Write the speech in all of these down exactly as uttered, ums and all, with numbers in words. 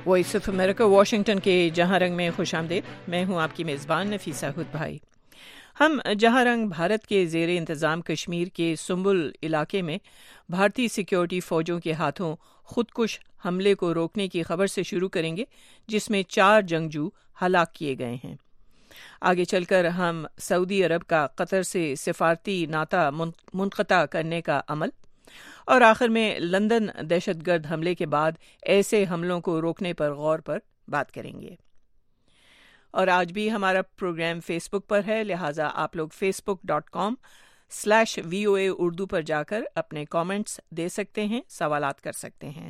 Voice of America Washington کے جہاں رنگ میں خوش آمدید. میں ہوں آپ کی میزبان نفیسہ ہد بھائی. ہم جہاں رنگ بھارت کے زیر انتظام کشمیر کے سنبل علاقے میں بھارتی سیکیورٹی فوجوں کے ہاتھوں خودکش حملے کو روکنے کی خبر سے شروع کریں گے، جس میں چار جنگجو ہلاک کیے گئے ہیں. آگے چل کر ہم سعودی عرب کا قطر سے سفارتی ناطہ منقطع کرنے کا عمل، اور آخر میں لندن دہشت گرد حملے کے بعد ایسے حملوں کو روکنے پر غور پر بات کریں گے. اور آج بھی ہمارا پروگرام فیس بک پر ہے، لہٰذا آپ لوگ Facebook dot com slash V O A Urdu پر جا کر اپنے کامنٹس دے سکتے ہیں، سوالات کر سکتے ہیں.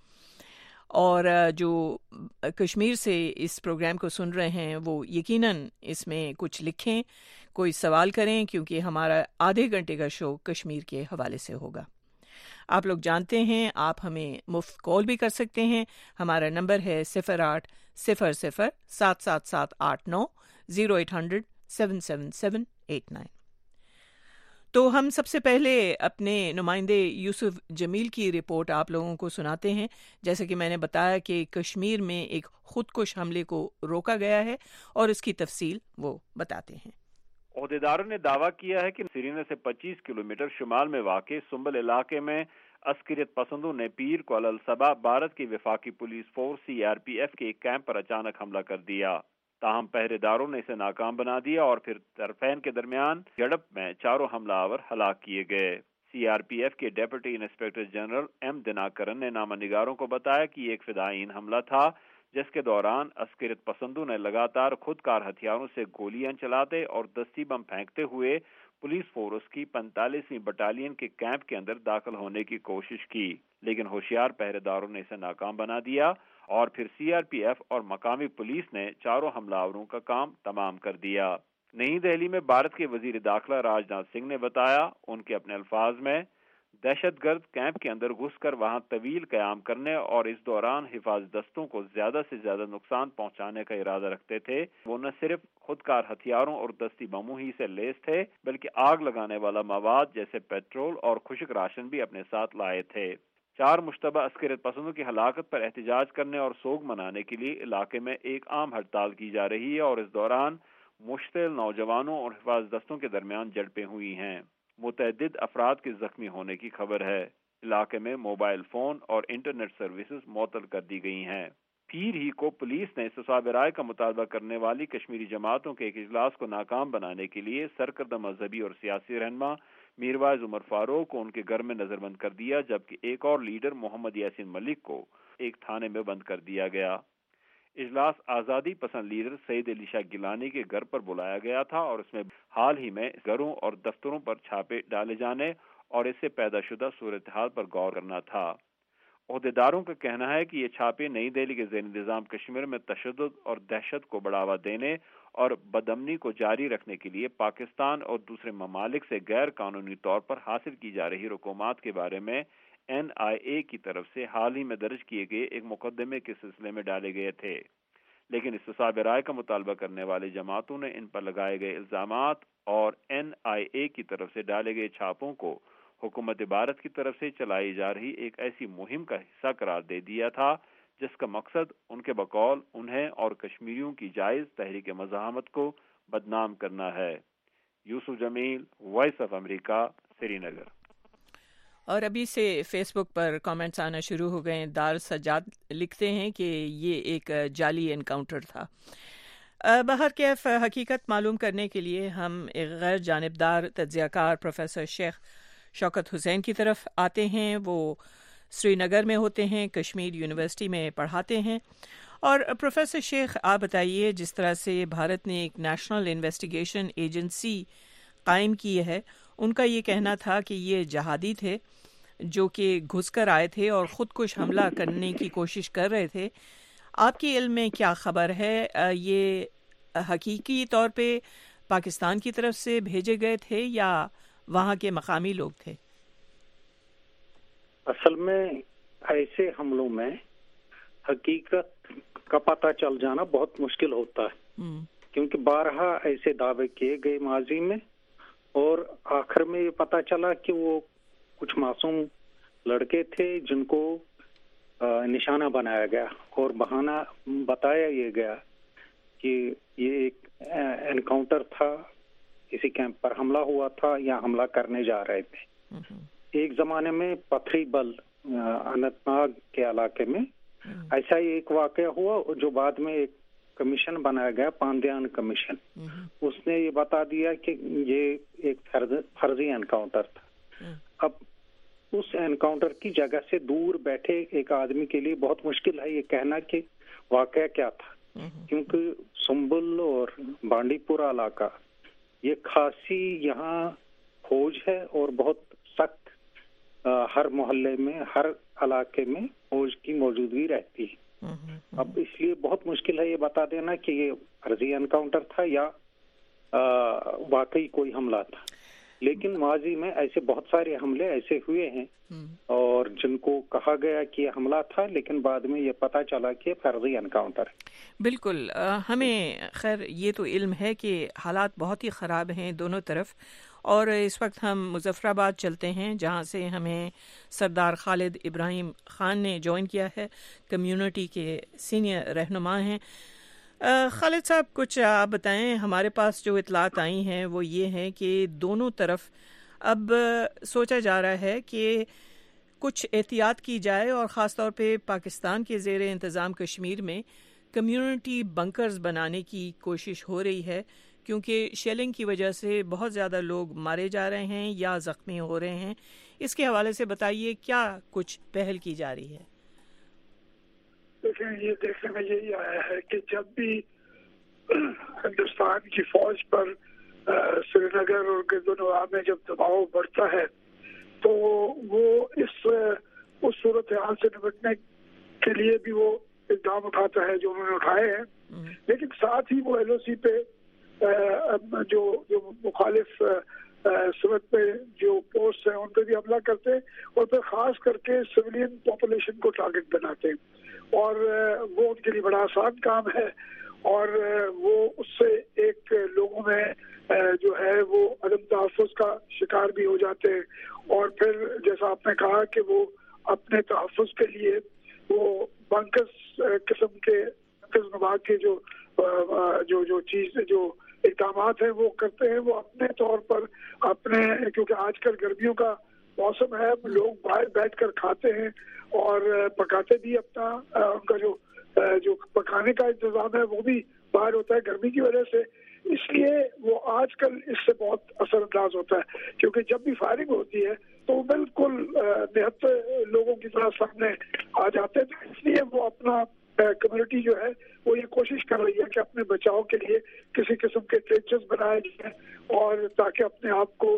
اور جو کشمیر سے اس پروگرام کو سن رہے ہیں وہ یقیناً اس میں کچھ لکھیں، کوئی سوال کریں، کیونکہ ہمارا آدھے گھنٹے کا شو کشمیر کے حوالے سے ہوگا. آپ لوگ جانتے ہیں آپ ہمیں مفت کال بھی کر سکتے ہیں. ہمارا نمبر ہے صفر آٹھ صفر صفر سات سات سات آٹھ نو zero eight hundred seven seven seven eight nine. تو ہم سب سے پہلے اپنے نمائندے یوسف جمیل کی رپورٹ آپ لوگوں کو سناتے ہیں. جیسے کہ میں نے بتایا کہ کشمیر میں ایک خودکش حملے کو روکا گیا ہے، اور اس کی تفصیل وہ بتاتے ہیں. عہدیداروں نے دعویٰ کیا ہے کہ سرینگر سے پچیس کلومیٹر شمال میں واقع سنبل علاقے میں عسکریت پسندوں نے پیر کو الصبح بھارت کی وفاقی police force C R P F کے ایک کیمپ پر اچانک حملہ کر دیا. تاہم پہرے داروں نے اسے ناکام بنا دیا اور پھر طرفین کے درمیان جھڑپ میں چاروں حملہ آور ہلاک کیے گئے. سی آر پی ایف کے deputy inspector general M Dinakaran نے نامہ نگاروں کو بتایا کہ یہ ایک فدائین حملہ تھا، جس کے دوران عسکریت پسندوں نے لگاتار خود کار ہتھیاروں سے گولیاں چلاتے اور دستی بم پھینکتے ہوئے پولیس فورس کی پینتالیسویں بٹالین کے کیمپ کے اندر داخل ہونے کی کوشش کی، لیکن ہوشیار پہرے داروں نے اسے ناکام بنا دیا اور پھر سی آر پی ایف اور مقامی پولیس نے چاروں حملہ آوروں کا کام تمام کر دیا. نئی دہلی میں بھارت کے وزیر داخلہ راج ناتھ سنگھ نے بتایا، ان کے اپنے الفاظ میں، دہشت گرد کیمپ کے اندر گھس کر وہاں طویل قیام کرنے اور اس دوران حفاظت دستوں کو زیادہ سے زیادہ نقصان پہنچانے کا ارادہ رکھتے تھے. وہ نہ صرف خودکار ہتھیاروں اور دستی بموں ہی سے لیس تھے، بلکہ آگ لگانے والا مواد جیسے پیٹرول اور خشک راشن بھی اپنے ساتھ لائے تھے. چار مشتبہ عسکریت پسندوں کی ہلاکت پر احتجاج کرنے اور سوگ منانے کے لیے علاقے میں ایک عام ہڑتال کی جا رہی ہے، اور اس دوران مشتعل نوجوانوں اور حفاظت دستوں کے درمیان جھڑپیں ہوئی ہیں. متعدد افراد کے زخمی ہونے کی خبر ہے. علاقے میں موبائل فون اور انٹرنیٹ سروسز معطل کر دی گئی ہیں. پیر ہی کو پولیس نے استصواب رائے کا مطالبہ کرنے والی کشمیری جماعتوں کے ایک اجلاس کو ناکام بنانے کے لیے سرکردہ مذہبی اور سیاسی رہنما میروائز عمر فاروق کو ان کے گھر میں نظر بند کر دیا، جبکہ ایک اور لیڈر محمد یاسین ملک کو ایک تھانے میں بند کر دیا گیا. اجلاس آزادی پسند لیڈر سعید علی شاہ گیلانی کے گھر پر بلایا گیا تھا، اور اس میں حال ہی میں گھروں اور دفتروں پر چھاپے ڈالے جانے اور اس سے پیدا شدہ صورتحال پر غور کرنا تھا. عہدیداروں کا کہنا ہے کہ یہ چھاپے نئی دہلی کے زیر انتظام کشمیر میں تشدد اور دہشت کو بڑھاوا دینے اور بدامنی کو جاری رکھنے کے لیے پاکستان اور دوسرے ممالک سے غیر قانونی طور پر حاصل کی جا رہی رقومات کے بارے میں این آئی اے کی طرف سے حال ہی میں درج کیے گئے ایک مقدمے کے سلسلے میں ڈالے گئے تھے. لیکن استصواب رائے کا مطالبہ کرنے والی جماعتوں نے ان پر لگائے گئے الزامات اور این آئی اے کی طرف سے ڈالے گئے چھاپوں کو حکومت بھارت کی طرف سے چلائی جا رہی ایک ایسی مہم کا حصہ قرار دے دیا تھا جس کا مقصد ان کے بقول انہیں اور کشمیریوں کی جائز تحریک مزاحمت کو بدنام کرنا ہے. Yusuf Jamil, Voice of America, Srinagar. اور ابھی سے فیس بک پر کامنٹس آنا شروع ہو گئے ہیں. دار سجاد لکھتے ہیں کہ یہ ایک جعلی انکاؤنٹر تھا. بہرکیف حقیقت معلوم کرنے کے لیے ہم ایک غیر جانبدار تجزیہ کار پروفیسر شیخ شوکت حسین کی طرف آتے ہیں. وہ سری نگر میں ہوتے ہیں، کشمیر یونیورسٹی میں پڑھاتے ہیں. اور پروفیسر شیخ، آپ بتائیے، جس طرح سے بھارت نے ایک نیشنل انویسٹیگیشن ایجنسی قائم کی ہے، ان کا یہ کہنا تھا کہ یہ جہادی تھے جو کہ گھس کر آئے تھے اور خود کش حملہ کرنے کی کوشش کر رہے تھے. آپ کے علم میں کیا خبر ہے؟ یہ حقیقی طور پہ پاکستان کی طرف سے بھیجے گئے تھے یا وہاں کے مقامی لوگ تھے؟ اصل میں ایسے حملوں میں حقیقت کا پتہ چل جانا بہت مشکل ہوتا ہے، کیونکہ بارہا ایسے دعوے کیے گئے ماضی میں، اور آخر میں یہ پتہ چلا کہ وہ کچھ معصوم لڑکے تھے جن کو نشانہ بنایا گیا اور بہانہ بتایا یہ گیا کہ یہ ایک انکاؤنٹر تھا, کسی کیمپ پر حملہ ہوا تھا یا حملہ کرنے جا رہے تھے. ایک زمانے میں پتھری بل اننت ناگ کے علاقے میں ایسا ہی ایک واقعہ ہوا جو بعد میں ایک کمیشن بنایا گیا, پاندیان کمیشن. اس نے یہ بتا دیا کہ یہ ایک فرضی انکاؤنٹر تھا. اب اس انکاؤنٹر کی جگہ سے دور بیٹھے ایک آدمی کے لیے بہت مشکل ہے یہ کہنا کہ واقعہ کیا تھا, کیونکہ سنبل اور بانڈی پورہ علاقہ یہ خاصی یہاں فوج ہے اور بہت سخت, ہر محلے میں ہر علاقے میں فوج کی موجودگی رہتی ہے. اب اس لیے بہت مشکل ہے یہ بتا دینا کہ یہ فرضی انکاؤنٹر تھا یا واقعی کوئی حملہ تھا. لیکن ماضی میں ایسے بہت سارے حملے ایسے ہوئے ہیں اور جن کو کہا گیا کہ یہ حملہ تھا, لیکن بعد میں یہ پتا چلا کہ یہ فرضی انکاؤنٹر ہے. بالکل. ہمیں خیر یہ تو علم ہے کہ حالات بہت ہی خراب ہیں دونوں طرف, اور اس وقت ہم مظفر آباد چلتے ہیں جہاں سے ہمیں سردار خالد ابراہیم خان نے جوائن کیا ہے, کمیونٹی کے سینئر رہنما ہیں. خالد صاحب کچھ آپ بتائیں, ہمارے پاس جو اطلاعات آئی ہیں وہ یہ ہیں کہ دونوں طرف اب سوچا جا رہا ہے کہ کچھ احتیاط کی جائے, اور خاص طور پہ پاکستان کے زیر انتظام کشمیر میں کمیونٹی بنکرز بنانے کی کوشش ہو رہی ہے, کیونکہ شیلنگ کی وجہ سے بہت زیادہ لوگ مارے جا رہے ہیں یا زخمی ہو رہے ہیں. اس کے حوالے سے بتائیے کیا کچھ پہل کی جا رہی ہے؟ دیکھیں, یہ دیکھنے میں یہی آیا ہے کہ جب بھی ہندوستان کی فوج پر سری نگر اور گرد و نواح میں جب دباؤ بڑھتا ہے تو وہ اس اس صورتحال سے نمٹنے کے لیے بھی وہ اقدام اٹھاتا ہے جو انہوں نے اٹھائے ہیں, لیکن ساتھ ہی وہ ایل او سی پہ جو جو مخالف سمت پہ جو پوسٹ ہیں ان پہ بھی حملہ کرتے ہیں, اور پھر خاص کر کے سویلین پاپولیشن کو ٹارگٹ بناتے ہیں, اور وہ ان کے لیے بڑا آسان کام ہے, اور وہ اس سے ایک لوگوں میں جو ہے وہ عدم تحفظ کا شکار بھی ہو جاتے ہیں, اور پھر جیسا آپ نے کہا کہ وہ اپنے تحفظ کے لیے وہ بنکس قسم کے نما کے جو جو جو چیز جو اقدامات ہیں وہ کرتے ہیں. وہ اپنے طور پر اپنے, کیونکہ آج کل گرمیوں کا موسم ہے, لوگ باہر بیٹھ کر کھاتے ہیں اور پکاتے بھی اپنا, ان کا جو جو پکانے کا انتظام ہے وہ بھی باہر ہوتا ہے گرمی کی وجہ سے, اس لیے وہ آج کل اس سے بہت اثر انداز ہوتا ہے, کیونکہ جب بھی فائرنگ ہوتی ہے تو بالکل نہت لوگوں کی طرح سامنے آ جاتے ہیں. اس لیے وہ اپنا کمیونٹی جو ہے وہ یہ کوشش کر رہی ہے کہ اپنے بچاؤ کے لیے کسی قسم کے ٹرینچز بنائے جائیں, اور تاکہ اپنے آپ کو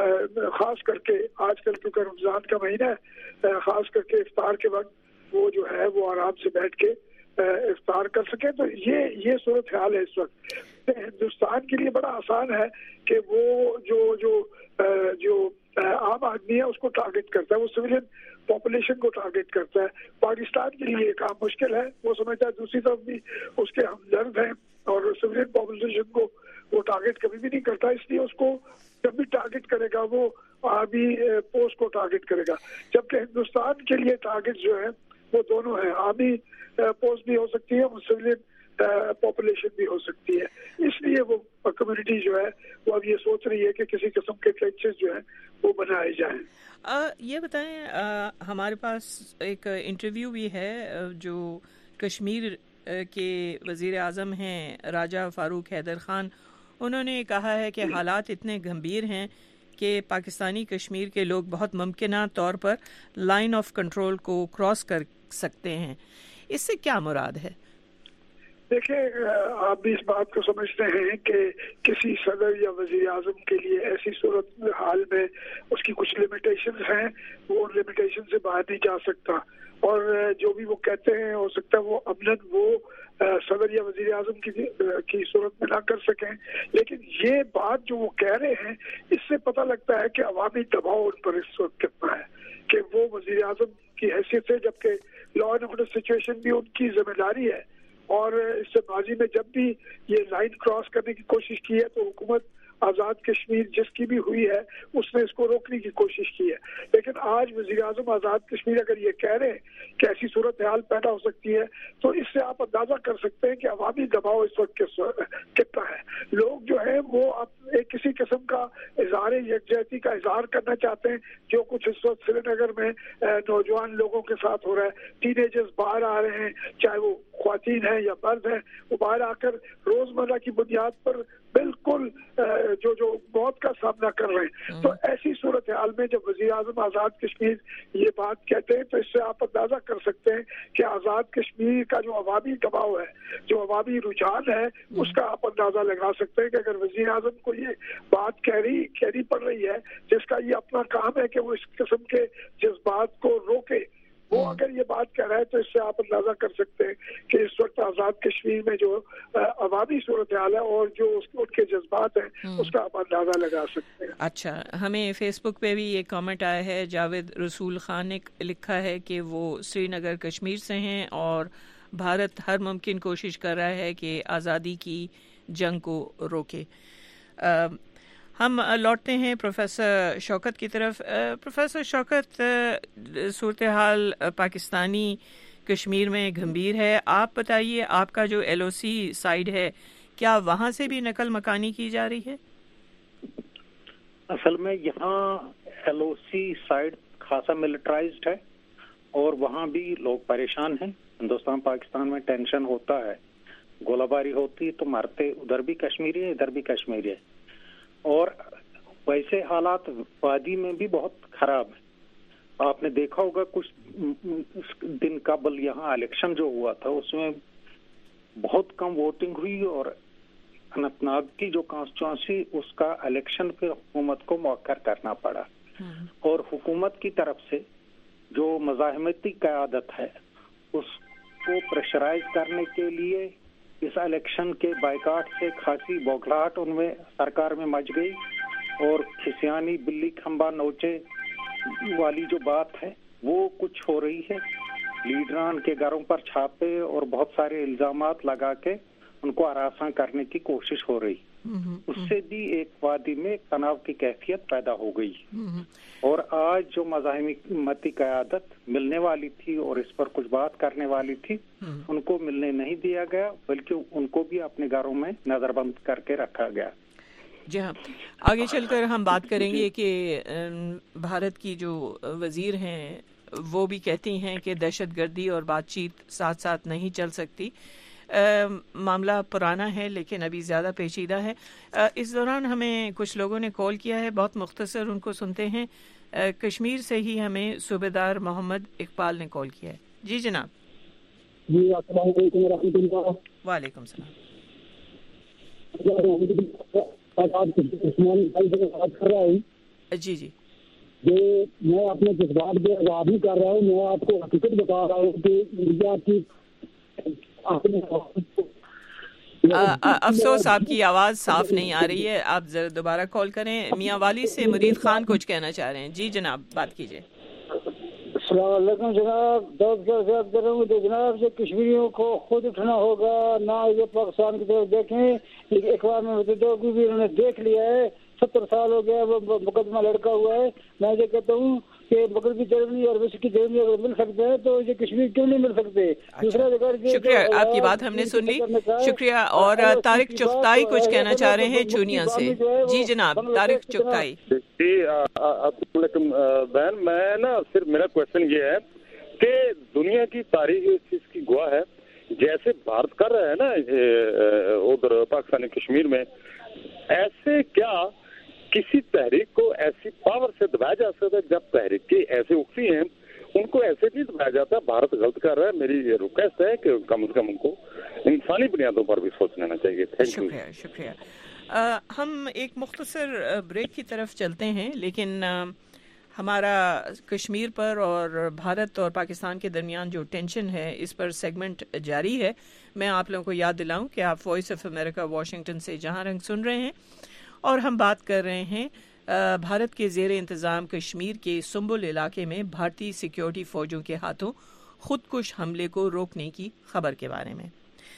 خاص کر کے آج کل کیونکہ رمضان کا مہینہ ہے, خاص کر کے افطار کے وقت وہ جو ہے وہ آرام سے بیٹھ کے افطار کر سکے. تو یہ یہ صورت حال ہے اس وقت. ہندوستان کے لیے بڑا آسان ہے کہ وہ جو جو جو عام آدمی ہے اس کو ٹارگٹ کرتا ہے, وہ سویلین پاپولیشن کو ٹارگٹ کرتا ہے. پاکستان کے لیے یہ کام مشکل ہے, وہ سمجھتا ہے دوسری طرف بھی اس کے ہمدرد ہیں, اور سویلین پاپولیشن کو وہ ٹارگٹ کبھی بھی نہیں کرتا, اس لیے اس کو جب بھی ٹارگٹ کرے گا وہ آرمی پوسٹ کو ٹارگٹ کرے گا. جبکہ ہندوستان کے لیے ٹارگٹ جو ہے وہ دونوں ہیں, آرمی پوسٹ بھی ہو سکتی ہے, سویلین پاپولیشن بھی ہو سکتی ہے. اس لیے وہ کمیونٹی جو ہے وہ اب یہ سوچ رہی ہے کہ کسی قسم کے ٹرینچز جو ہیں وہ بنائے جائیں. آ, یہ بتائیں, آ, ہمارے پاس ایک انٹرویو بھی ہے جو کشمیر کے وزیر اعظم ہیں راجہ فاروق حیدر خان, انہوں نے کہا ہے کہ حالات اتنے گمبھیر ہیں کہ پاکستانی کشمیر کے لوگ بہت ممکنہ طور پر لائن آف کنٹرول کو کراس کر سکتے ہیں. اس سے کیا مراد ہے؟ دیکھیں, آپ بھی اس بات کو سمجھتے ہیں کہ کسی صدر یا وزیر اعظم کے لیے ایسی صورت حال میں اس کی کچھ لمیٹیشنز ہیں, وہ ان لمیٹیشن سے باہر نہیں جا سکتا, اور جو بھی وہ کہتے ہیں ہو سکتا ہے وہ عملاً وہ صدر یا وزیر اعظم کی کی صورت میں نہ کر سکیں, لیکن یہ بات جو وہ کہہ رہے ہیں اس سے پتہ لگتا ہے کہ عوامی دباؤ ان پر اس وقت کتنا ہے, کہ وہ وزیر اعظم کی حیثیت سے, جبکہ لا اینڈ آرڈر سچویشن بھی ان کی ذمہ داری ہے, اور اس سے ماضی میں جب بھی یہ لائن کراس کرنے کی کوشش کی ہے تو حکومت آزاد کشمیر جس کی بھی ہوئی ہے اس نے اس کو روکنے کی کوشش کی ہے. لیکن آج وزیر اعظم آزاد کشمیر اگر یہ کہہ رہے ہیں کہ ایسی صورتحال پیدا ہو سکتی ہے تو اس سے آپ اندازہ کر سکتے ہیں کہ عوامی دباؤ اس وقت کتنا ہے. لوگ جو ہے وہ ایک کسی قسم کا اظہار یکجہتی کا اظہار کرنا چاہتے ہیں جو کچھ اس وقت سری نگر میں نوجوان لوگوں کے ساتھ ہو رہا ہے. ٹین ایجرز باہر آ رہے ہیں, چاہے وہ خواتین ہیں یا مرد ہیں, وہ باہر آ کر روزمرہ کی بنیاد پر بالکل جو جو موت کا سامنا کر رہے ہیں. تو ایسی صورتحال میں جب وزیر اعظم آزاد کشمیر یہ بات کہتے ہیں تو اس سے آپ اندازہ کر سکتے ہیں کہ آزاد کشمیر کا جو عوامی دباؤ ہے, جو عوامی رجحان ہے, اس کا آپ اندازہ لگا سکتے ہیں کہ اگر وزیر اعظم کو یہ بات کہہ رہی کہنی پڑ رہی ہے جس کا یہ اپنا کام ہے کہ وہ اس قسم کے جذبات کو روکے, وہ اگر یہ بات کہہ رہا ہے تو اس سے آپ اندازہ کر سکتے ہیں کہ اس وقت آزاد کشمیر میں جو عوامی صورتحال ہے اور جو ان کے جذبات ہیں اس کا آپ اندازہ لگا سکتے ہیں. اچھا, ہمیں فیس بک پہ بھی ایک کامنٹ آیا ہے. جاوید رسول خان نے لکھا ہے کہ وہ سری نگر کشمیر سے ہیں اور بھارت ہر ممکن کوشش کر رہا ہے کہ آزادی کی جنگ کو روکے. ہم لوٹتے ہیں پروفیسر شوکت کی طرف. پروفیسر شوکت, صورتحال پاکستانی کشمیر میں گھمبیر ہے. آپ بتائیے, آپ کا جو ایل او سی سائڈ ہے کیا وہاں سے بھی نقل مکانی کی جا رہی ہے؟ اصل میں یہاں ایل او سی سائڈ خاصا ملٹرائزڈ ہے اور وہاں بھی لوگ پریشان ہیں. ہندوستان پاکستان میں ٹینشن ہوتا ہے, گولہ باری ہوتی ہے تو مرتے ادھر بھی کشمیری ہے ادھر بھی کشمیری ہے. اور ویسے حالات وادی میں بھی بہت خراب ہیں. آپ نے دیکھا ہوگا کچھ دن قبل یہاں الیکشن جو ہوا تھا اس میں بہت کم ووٹنگ ہوئی اور اننت ناگ کی جو کانسٹیچوئنسی اس کا الیکشن پہ حکومت کو مؤخر کرنا پڑا. اور حکومت کی طرف سے جو مزاحمتی قیادت ہے اس کو پریشرائز کرنے کے لیے اس الیکشن کے بائیکاٹ سے خاصی بوکھلاہٹ ان میں سرکار میں مچ گئی اور کھسیانی بلی کھمبا نوچے والی جو بات ہے وہ کچھ ہو رہی ہے. لیڈران کے گھروں پر چھاپے اور بہت سارے الزامات لگا کے ان کو ہراساں کرنے کی کوشش ہو رہی. اس سے بھی ایک وادی میں تناؤ کی کیفیت پیدا ہو گئی. اور آج جو مزاحمتی قیادت ملنے والی تھی اور اس پر کچھ بات کرنے والی تھی ان کو ملنے نہیں دیا گیا بلکہ ان کو بھی اپنے گھروں میں نظر بند کر کے رکھا گیا. جی ہاں, آگے چل کر ہم بات کریں گے کہ بھارت کی جو وزیر ہیں وہ بھی کہتی ہیں کہ دہشت گردی اور بات چیت ساتھ ساتھ نہیں چل سکتی. معاملہ پرانا ہے لیکن ابھی زیادہ پیچیدہ ہے. اس دوران ہمیں کچھ لوگوں نے کال کیا ہے, بہت مختصر ان کو سنتے ہیں. کشمیر سے ہی ہمیں صوبیدار محمد اقبال نے کال کیا ہے. جی جناب. جی السلام علیکم ورحمۃ اللہ. وعلیکم السلام. جی جی میں اپنے جذبات پہ اظہار نہیں کر رہا ہوں, میں آپ کو حقیقت بتا رہا ہوں کہ انڈیا کی افسوس آپ کی آواز صاف نہیں آ رہی ہے, آپ ذرا دوبارہ کال کریں. میاں والی سے مرید خان کچھ کہنا چاہ رہے ہیں. جی جناب بات کیجیے. السلام علیکم جناب. دعوت کروں گی تو جناب سے کشمیریوں کو خود اٹھنا ہوگا, نہ یہ پاکستان کی طرف دیکھیں. اخبار میں بھی انہوں نے دیکھ لیا ہے, ستر سال ہو گیا وہ مقدمہ لڑکا ہوا ہے. میں یہ کہتا ہوں کہ بکر کی چرنی اور وش کی چرنی اگر مل سکتے ہیں تو یہ کشمیر کیوں نہیں مل سکتے. دوسرا شکریہ, آپ کی بات ہم نے سن لی, شکریہ. اور طارق چغتائی کچھ کہنا چاہ رہے ہیں چونیا سے. جی جناب طارق چغتائی. جی السلام علیکم بہن. میں نا صرف میرا کوشچن یہ ہے کہ دنیا کی تاریخ اس چیز کی گواہ ہے جیسے بھارت کر رہا ہے نا ادھر پاکستانی کشمیر میں, ایسے کیا کسی تحریک کو ایسی پاور سے دبایا جا سکتا ہے؟ جب تحریک کے ایسے اٹھتی ہیں ان کو ایسے نہیں دبایا جاتا. بھارت غلط کر رہا ہے. میری یہ ریکویسٹ ہے کہ کم از کم ان کو انسانی بنیادوں پر بھی سوچ لینا چاہیے. Thank you. شکریہ شکریہ. ہم ایک مختصر بریک کی طرف چلتے ہیں, لیکن ہمارا کشمیر پر اور بھارت اور پاکستان کے درمیان جو ٹینشن ہے اس پر سیگمنٹ جاری ہے. میں آپ لوگوں کو یاد دلاؤں کہ آپ وائس آف امریکہ واشنگٹن سے جہاں رنگ سن رہے ہیں اور ہم بات کر رہے ہیں بھارت کے زیر انتظام کشمیر کے سنبل علاقے میں بھارتی سیکیورٹی فوجوں کے ہاتھوں خودکش حملے کو روکنے کی خبر کے بارے میں.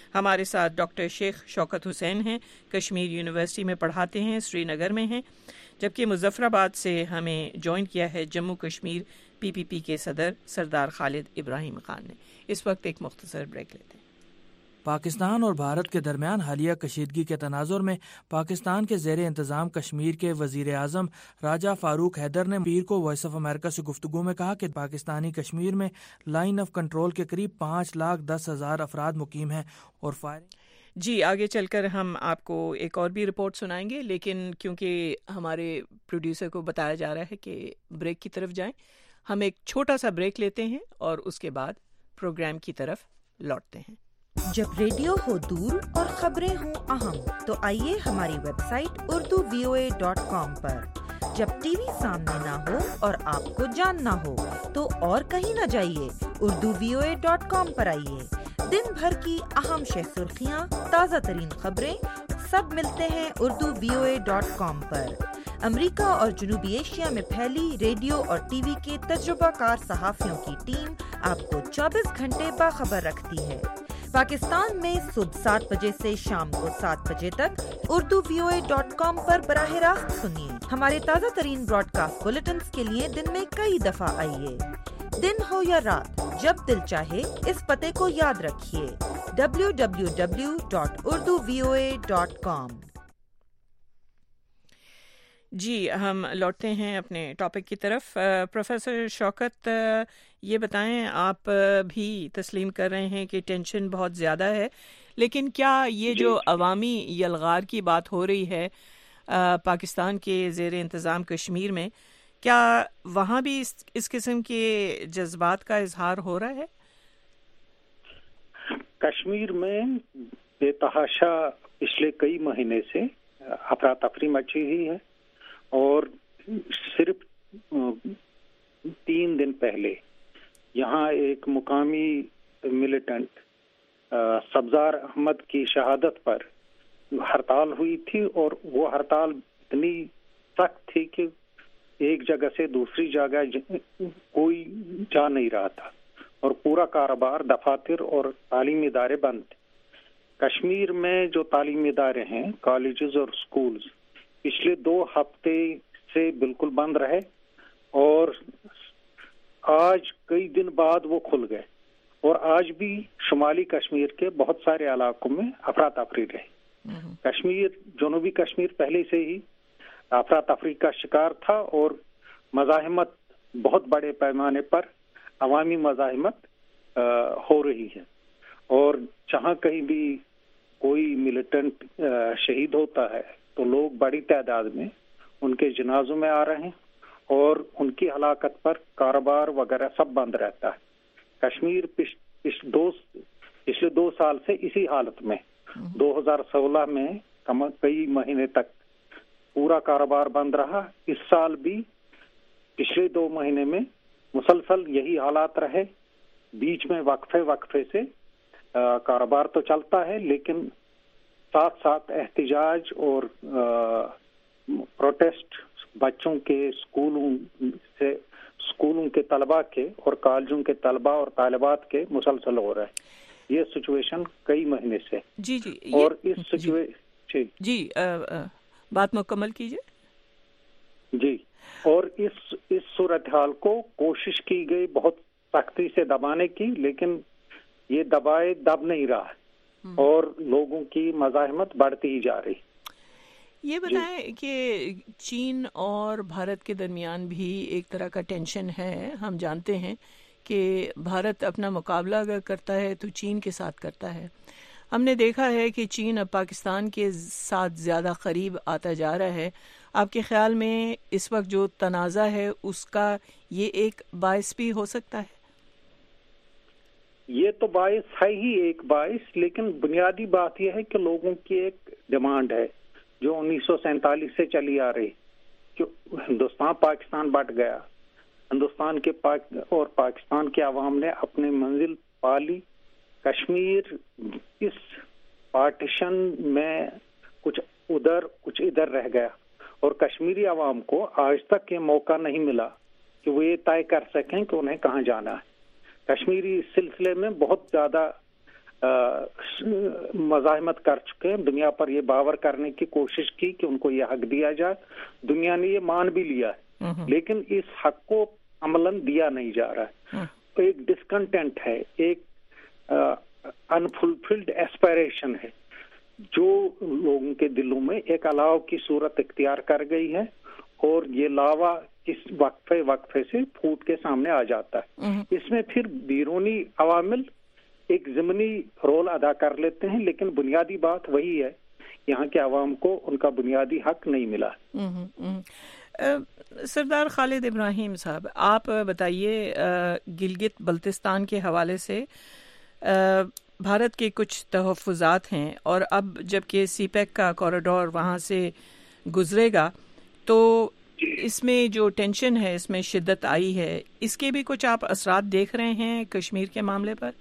ہمارے ساتھ ڈاکٹر شیخ شوکت حسین ہیں، کشمیر یونیورسٹی میں پڑھاتے ہیں، سری نگر میں ہیں، جبکہ مظفر آباد سے ہمیں جوائن کیا ہے جموں کشمیر پی پی پی کے صدر سردار خالد ابراہیم خان نے۔ اس وقت ایک مختصر بریک لیتے ہیں۔ پاکستان اور بھارت کے درمیان حالیہ کشیدگی کے تناظر میں پاکستان کے زیر انتظام کشمیر کے وزیر اعظم راجہ فاروق حیدر نے پیر کو وائس آف امریکہ سے گفتگو میں کہا کہ پاکستانی کشمیر میں لائن آف کنٹرول کے قریب پانچ لاکھ دس ہزار افراد مقیم ہیں اور فائرنگ۔ جی آگے چل کر ہم آپ کو ایک اور بھی رپورٹ سنائیں گے، لیکن کیونکہ ہمارے پروڈیوسر کو بتایا جا رہا ہے کہ بریک کی طرف جائیں، ہم ایک چھوٹا سا بریک لیتے ہیں اور اس کے بعد پروگرام کی طرف لوٹتے ہیں۔ جب ریڈیو ہو دور اور خبریں ہوں اہم تو آئیے ہماری website Urdu V O A dot com پر۔ جب ٹی وی سامنے نہ ہو اور آپ کو جاننا ہو تو اور کہیں نہ جائیے، Urdu V O A dot com پر آئیے۔ دن بھر کی اہم شہ سرخیاں، تازہ ترین خبریں سب ملتے ہیں Urdu V O A dot com پر۔ امریکہ اور جنوبی ایشیا میں پھیلی ریڈیو اور ٹی وی کے تجربہ کار صحافیوں کی ٹیم آپ کو چوبیس گھنٹے باخبر رکھتی ہے۔ پاکستان میں صبح سات بجے سے شام کو سات بجے تک Urdu V O A dot com پر براہ راست سنیے۔ ہمارے تازہ ترین براڈ کاسٹ بلیٹنز کے لیے دن میں کئی دفعہ آئیے۔ دن ہو یا رات، جب دل چاہے اس پتے کو یاد رکھیے، W W W dot Urdu V O A dot com. جی ہم لوٹتے ہیں اپنے ٹاپک کی طرف۔ پروفیسر شوکت، یہ بتائیں، آپ بھی تسلیم کر رہے ہیں کہ ٹینشن بہت زیادہ ہے، لیکن کیا یہ جو عوامی یلغار کی بات ہو رہی ہے پاکستان کے زیر انتظام کشمیر میں، کیا وہاں بھی اس, اس قسم کے جذبات کا اظہار ہو رہا ہے؟ کشمیر میں بے تحاشا پچھلے کئی مہینے سے افراتفری مچی ہوئی ہے، اور صرف تین دن پہلے یہاں ایک مقامی ملیٹنٹ سبزار احمد کی شہادت پر ہڑتال ہوئی تھی، اور وہ ہڑتال اتنی سخت تھی کہ ایک جگہ سے دوسری جگہ کوئی جا نہیں رہا تھا، اور پورا کاروبار، دفاتر اور تعلیمی ادارے بند تھے۔ کشمیر میں جو تعلیمی ادارے ہیں، کالجز اور سکولز، پچھلے دو ہفتے سے بالکل بند رہے، اور آج کئی دن بعد وہ کھل گئے، اور آج بھی شمالی کشمیر کے بہت سارے علاقوں میں افراتفری رہے۔ کشمیر، جنوبی کشمیر پہلے سے ہی افراتفری کا شکار تھا، اور مزاحمت بہت بڑے پیمانے پر عوامی مزاحمت ہو رہی ہے، اور جہاں کہیں بھی کوئی ملیٹنٹ شہید ہوتا ہے تو لوگ بڑی تعداد میں ان کے جنازوں میں آ رہے ہیں، اور ان کی ہلاکت پر کاروبار وغیرہ سب بند رہتا ہے۔ کشمیر پچھلے دو سال سے اسی حالت میں، دو ہزار سولہ میں کئی مہینے تک پورا کاروبار بند رہا۔ اس سال بھی پچھلے دو مہینے میں مسلسل یہی حالات رہے، بیچ میں وقفے وقفے سے کاروبار تو چلتا ہے، لیکن ساتھ ساتھ احتجاج اور پروٹیسٹ بچوں کے، اسکولوں سے اسکولوں کے طلباء کے اور کالجوں کے طلباء اور طالبات کے مسلسل ہو رہا ہے۔ یہ سچویشن کئی مہینے سے جی جی اور اس سچویشن جی بات مکمل کیجیے۔ جی، اور اس اس صورتحال کو کوشش کی گئی بہت سختی سے دبانے کی، لیکن یہ دبائے دب نہیں رہا، اور لوگوں کی مزاحمت بڑھتی ہی جا رہی۔ یہ بتائیں کہ چین اور بھارت کے درمیان بھی ایک طرح کا ٹینشن ہے۔ ہم جانتے ہیں کہ بھارت اپنا مقابلہ اگر کرتا ہے تو چین کے ساتھ کرتا ہے۔ ہم نے دیکھا ہے کہ چین اب پاکستان کے ساتھ زیادہ قریب آتا جا رہا ہے۔ آپ کے خیال میں اس وقت جو تنازع ہے اس کا یہ ایک باعث بھی ہو سکتا ہے؟ یہ تو باعث ہے ہی ایک باعث، لیکن بنیادی بات یہ ہے کہ لوگوں کی ایک ڈیمانڈ ہے جو انیس سو سینتالیس سے چلی آ رہی، کہ ہندوستان پاکستان بٹ گیا، ہندوستان کے پاک اور پاکستان کے عوام نے اپنی منزل پا لی۔ کشمیر اس پارٹیشن میں کچھ ادھر کچھ ادھر رہ گیا، اور کشمیری عوام کو آج تک یہ موقع نہیں ملا کہ وہ یہ طے کر سکیں کہ انہیں کہاں جانا ہے۔ کشمیری اس سلسلے میں بہت زیادہ مزاحمت کر چکے ہیں. دنیا پر یہ باور کرنے کی کوشش کی کہ ان کو یہ حق دیا جائے. دنیا نے یہ مان بھی لیا ہے, لیکن اس حق کو عملاً دیا نہیں جا رہا ہے. تو ایک ڈسکنٹینٹ ہے, ایک انفلفلڈ ایسپائریشن ہے جو لوگوں کے دلوں میں ایک الاؤ کی صورت اختیار کر گئی ہے, اور یہ لاوا کس وقفے وقفے سے پھوٹ کے سامنے آ جاتا ہے. اس میں پھر بیرونی عوامل ایک ضمنی رول ادا کر لیتے ہیں, لیکن بنیادی بات وہی ہے, یہاں کے عوام کو ان کا بنیادی حق نہیں ملا. سردار خالد ابراہیم صاحب, آپ بتائیے, گلگت بلتستان کے حوالے سے بھارت کے کچھ تحفظات ہیں, اور اب جب کہ سی پیک کا کوریڈور وہاں سے گزرے گا تو اس میں جو ٹینشن ہے, اس میں شدت آئی ہے, اس کے بھی کچھ آپ اثرات دیکھ رہے ہیں کشمیر کے معاملے پر؟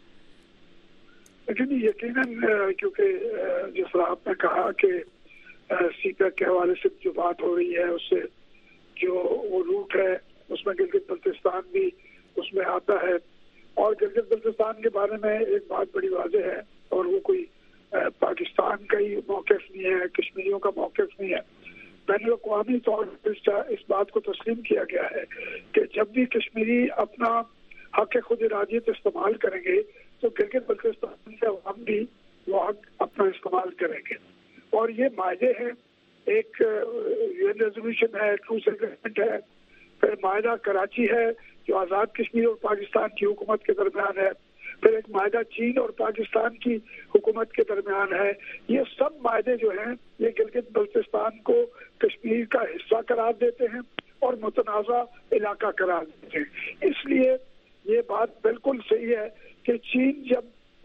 لیکن یقیناً کیونکہ جس طرح آپ نے کہا کہ سی پیک کے حوالے سے جو بات ہو رہی ہے, اس سے جو وہ روٹ ہے اس میں گلگت بلتستان بھی اس میں آتا ہے. اور گلگت بلتستان کے بارے میں ایک بات بڑی واضح ہے, اور وہ کوئی پاکستان کا ہی موقف نہیں ہے, کشمیریوں کا موقف نہیں ہے. بین الاقوامی طور پر اس بات کو تسلیم کیا گیا ہے کہ جب بھی کشمیری اپنا حق خود ارادیت استعمال کریں گے تو گلگت بلتستان کے عوام بھی وہ حق اپنا استعمال کریں گے. اور یہ معاہدے ہیں, ایک یو این ریزولوشن ہے, ٹروس ایگریمنٹ ہے, پھر معاہدہ کراچی ہے جو آزاد کشمیر اور پاکستان کی حکومت کے درمیان ہے, پھر ایک معاہدہ چین اور پاکستان کی حکومت کے درمیان ہے. یہ سب معاہدے جو ہیں یہ گلگت بلتستان کو کشمیر کا حصہ قرار دیتے ہیں اور متنازع علاقہ قرار دیتے ہیں. اس لیے یہ بات بالکل صحیح ہے کہ چین جب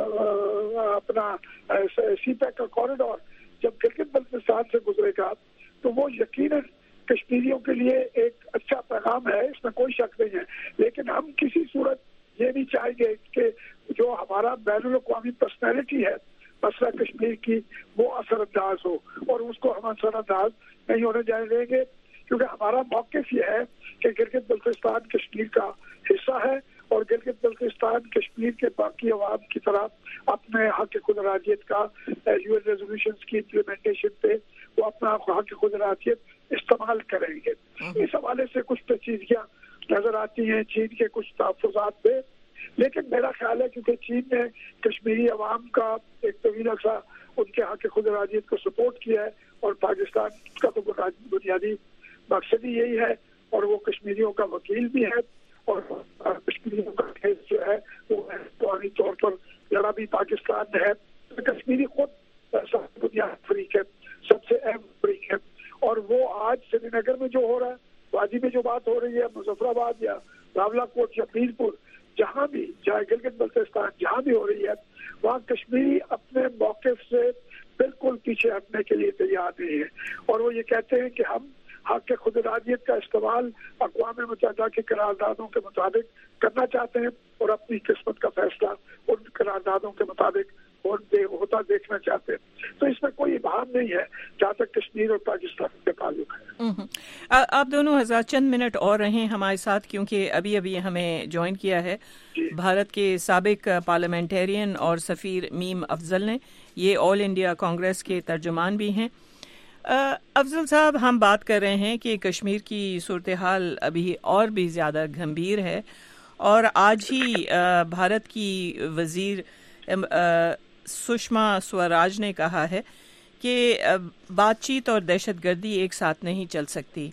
اپنا سی پیک کا کوریڈور جب گلگت بلتستان سے گزرے گا تو وہ یقیناً کشمیریوں کے لیے ایک اچھا پیغام ہے, اس میں کوئی شک نہیں ہے. لیکن ہم کسی صورت یہ نہیں چاہیں گے کہ جو ہمارا بین الاقوامی پرسنالٹی ہے مسئلہ کشمیر کی وہ اثر انداز ہو, اور اس کو ہم اثر انداز نہیں ہونے جانے دیں گے, کیونکہ ہمارا موقف یہ ہے کہ گلگت بلتستان کشمیر کا حصہ ہے, اور گلگت بلتستان کشمیر کے باقی عوام کی طرح اپنے حق خود ارادیت کا یو این ریزولوشنز کی امپلیمنٹیشن پہ وہ اپنا حق خود ارادیت استعمال کریں گے. اس حوالے سے کچھ پیچیدگیاں نظر آتی ہیں چین کے کچھ تحفظات پہ, لیکن میرا خیال ہے کیونکہ چین نے کشمیری عوام کا ایک طویل عرصہ ان کے حق خود ارادیت کو سپورٹ کیا ہے, اور پاکستان کا تو بنیادی مقصد ہی یہی ہے, اور وہ کشمیریوں کا وکیل بھی ہے, اور کشمیریوں کا کیس جو ہے وہ قومی طور پر لڑا بھی پاکستان ہے. کشمیری خود سب بنیاد فریق ہے, سب سے اہم فریق ہے, اور وہ آج سری نگر میں جو ہو رہا ہے, وادی میں جو بات ہو رہی ہے, مظفر آباد یا راولا کوٹ یا پیر پور, جہاں بھی چاہے گلگت بلتستان جہاں بھی ہو رہی ہے, وہاں کشمیری اپنے موقف سے بالکل پیچھے ہٹنے کے لیے تیار نہیں ہے, اور وہ یہ کہتے ہیں کہ ہم حق خود ارادیت کا استعمال اقوام متحدہ کی قراردادوں کے مطابق کرنا چاہتے ہیں, اور اپنی قسمت کا فیصلہ ان قراردادوں کے مطابق ہوتا دیکھنا چاہتے ہیں. تو اس میں کوئی ابہام نہیں ہے جہاں تک کشمیر اور پاکستان کے تعلق ہے. آپ دونوں حضرات چند منٹ اور رہیں ہمارے ساتھ, کیونکہ ابھی ابھی ہمیں جوائن کیا ہے بھارت کے سابق پارلیمنٹرین اور سفیر میم افضل نے, یہ آل انڈیا کانگریس کے ترجمان بھی ہیں. افضل صاحب, ہم بات کر رہے ہیں کہ کشمیر کی صورتحال ابھی اور بھی زیادہ گھمبیر ہے, اور آج ہی بھارت کی وزیر سشما سوراج نے کہا ہے کہ بات چیت اور دہشت گردی ایک ساتھ نہیں چل سکتی.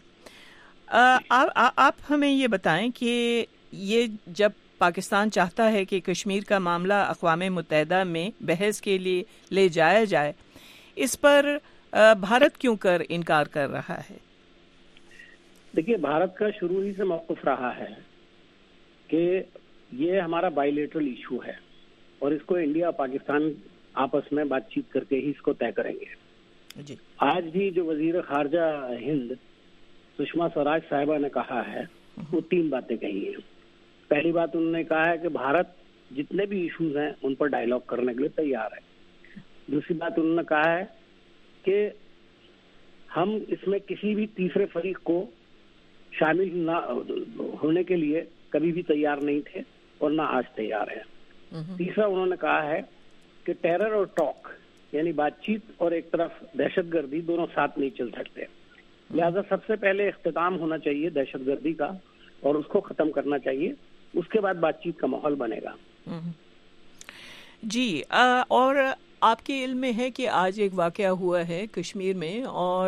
آپ ہمیں یہ بتائیں کہ یہ جب پاکستان چاہتا ہے کہ کشمیر کا معاملہ اقوام متحدہ میں بحث کے لیے لے جایا جائے, اس پر بھارت کیوں کر انکار کر رہا ہے؟ دیکھیے, بھارت کا شروع ہی سے موقف رہا ہے کہ یہ ہمارا بائی لیٹرل ایشو ہے, اور اس کو انڈیا پاکستان آپس میں بات چیت کر کے ہی اس کو طے کریں گے. جی. آج بھی جو وزیر خارجہ ہند سشما سوراج صاحبہ نے کہا ہے وہ تین باتیں کہی ہیں. پہلی بات انہوں نے کہا ہے کہ بھارت جتنے بھی ایشوز ہیں ان پر ڈائیلاگ کرنے کے لیے تیار ہے. دوسری بات انہوں نے کہا ہے کہ ہم اس میں کسی بھی تیسرے فریق کو شامل نہ ہونے کے لیے کبھی بھی تیار نہیں تھے اور نہ آج تیار ہیں. تیسرا انہوں نے کہا ہے کہ ٹیرر اور ٹاک یعنی بات چیت اور ایک طرف دہشت گردی دونوں ساتھ نہیں چل سکتے. لہذا سب سے پہلے اختتام ہونا چاہیے دہشت گردی کا اور اس کو ختم کرنا چاہیے, اس کے بعد بات چیت کا ماحول بنے گا. جی, اور آپ کے علم میں ہے کہ آج ایک واقعہ ہوا ہے کشمیر میں اور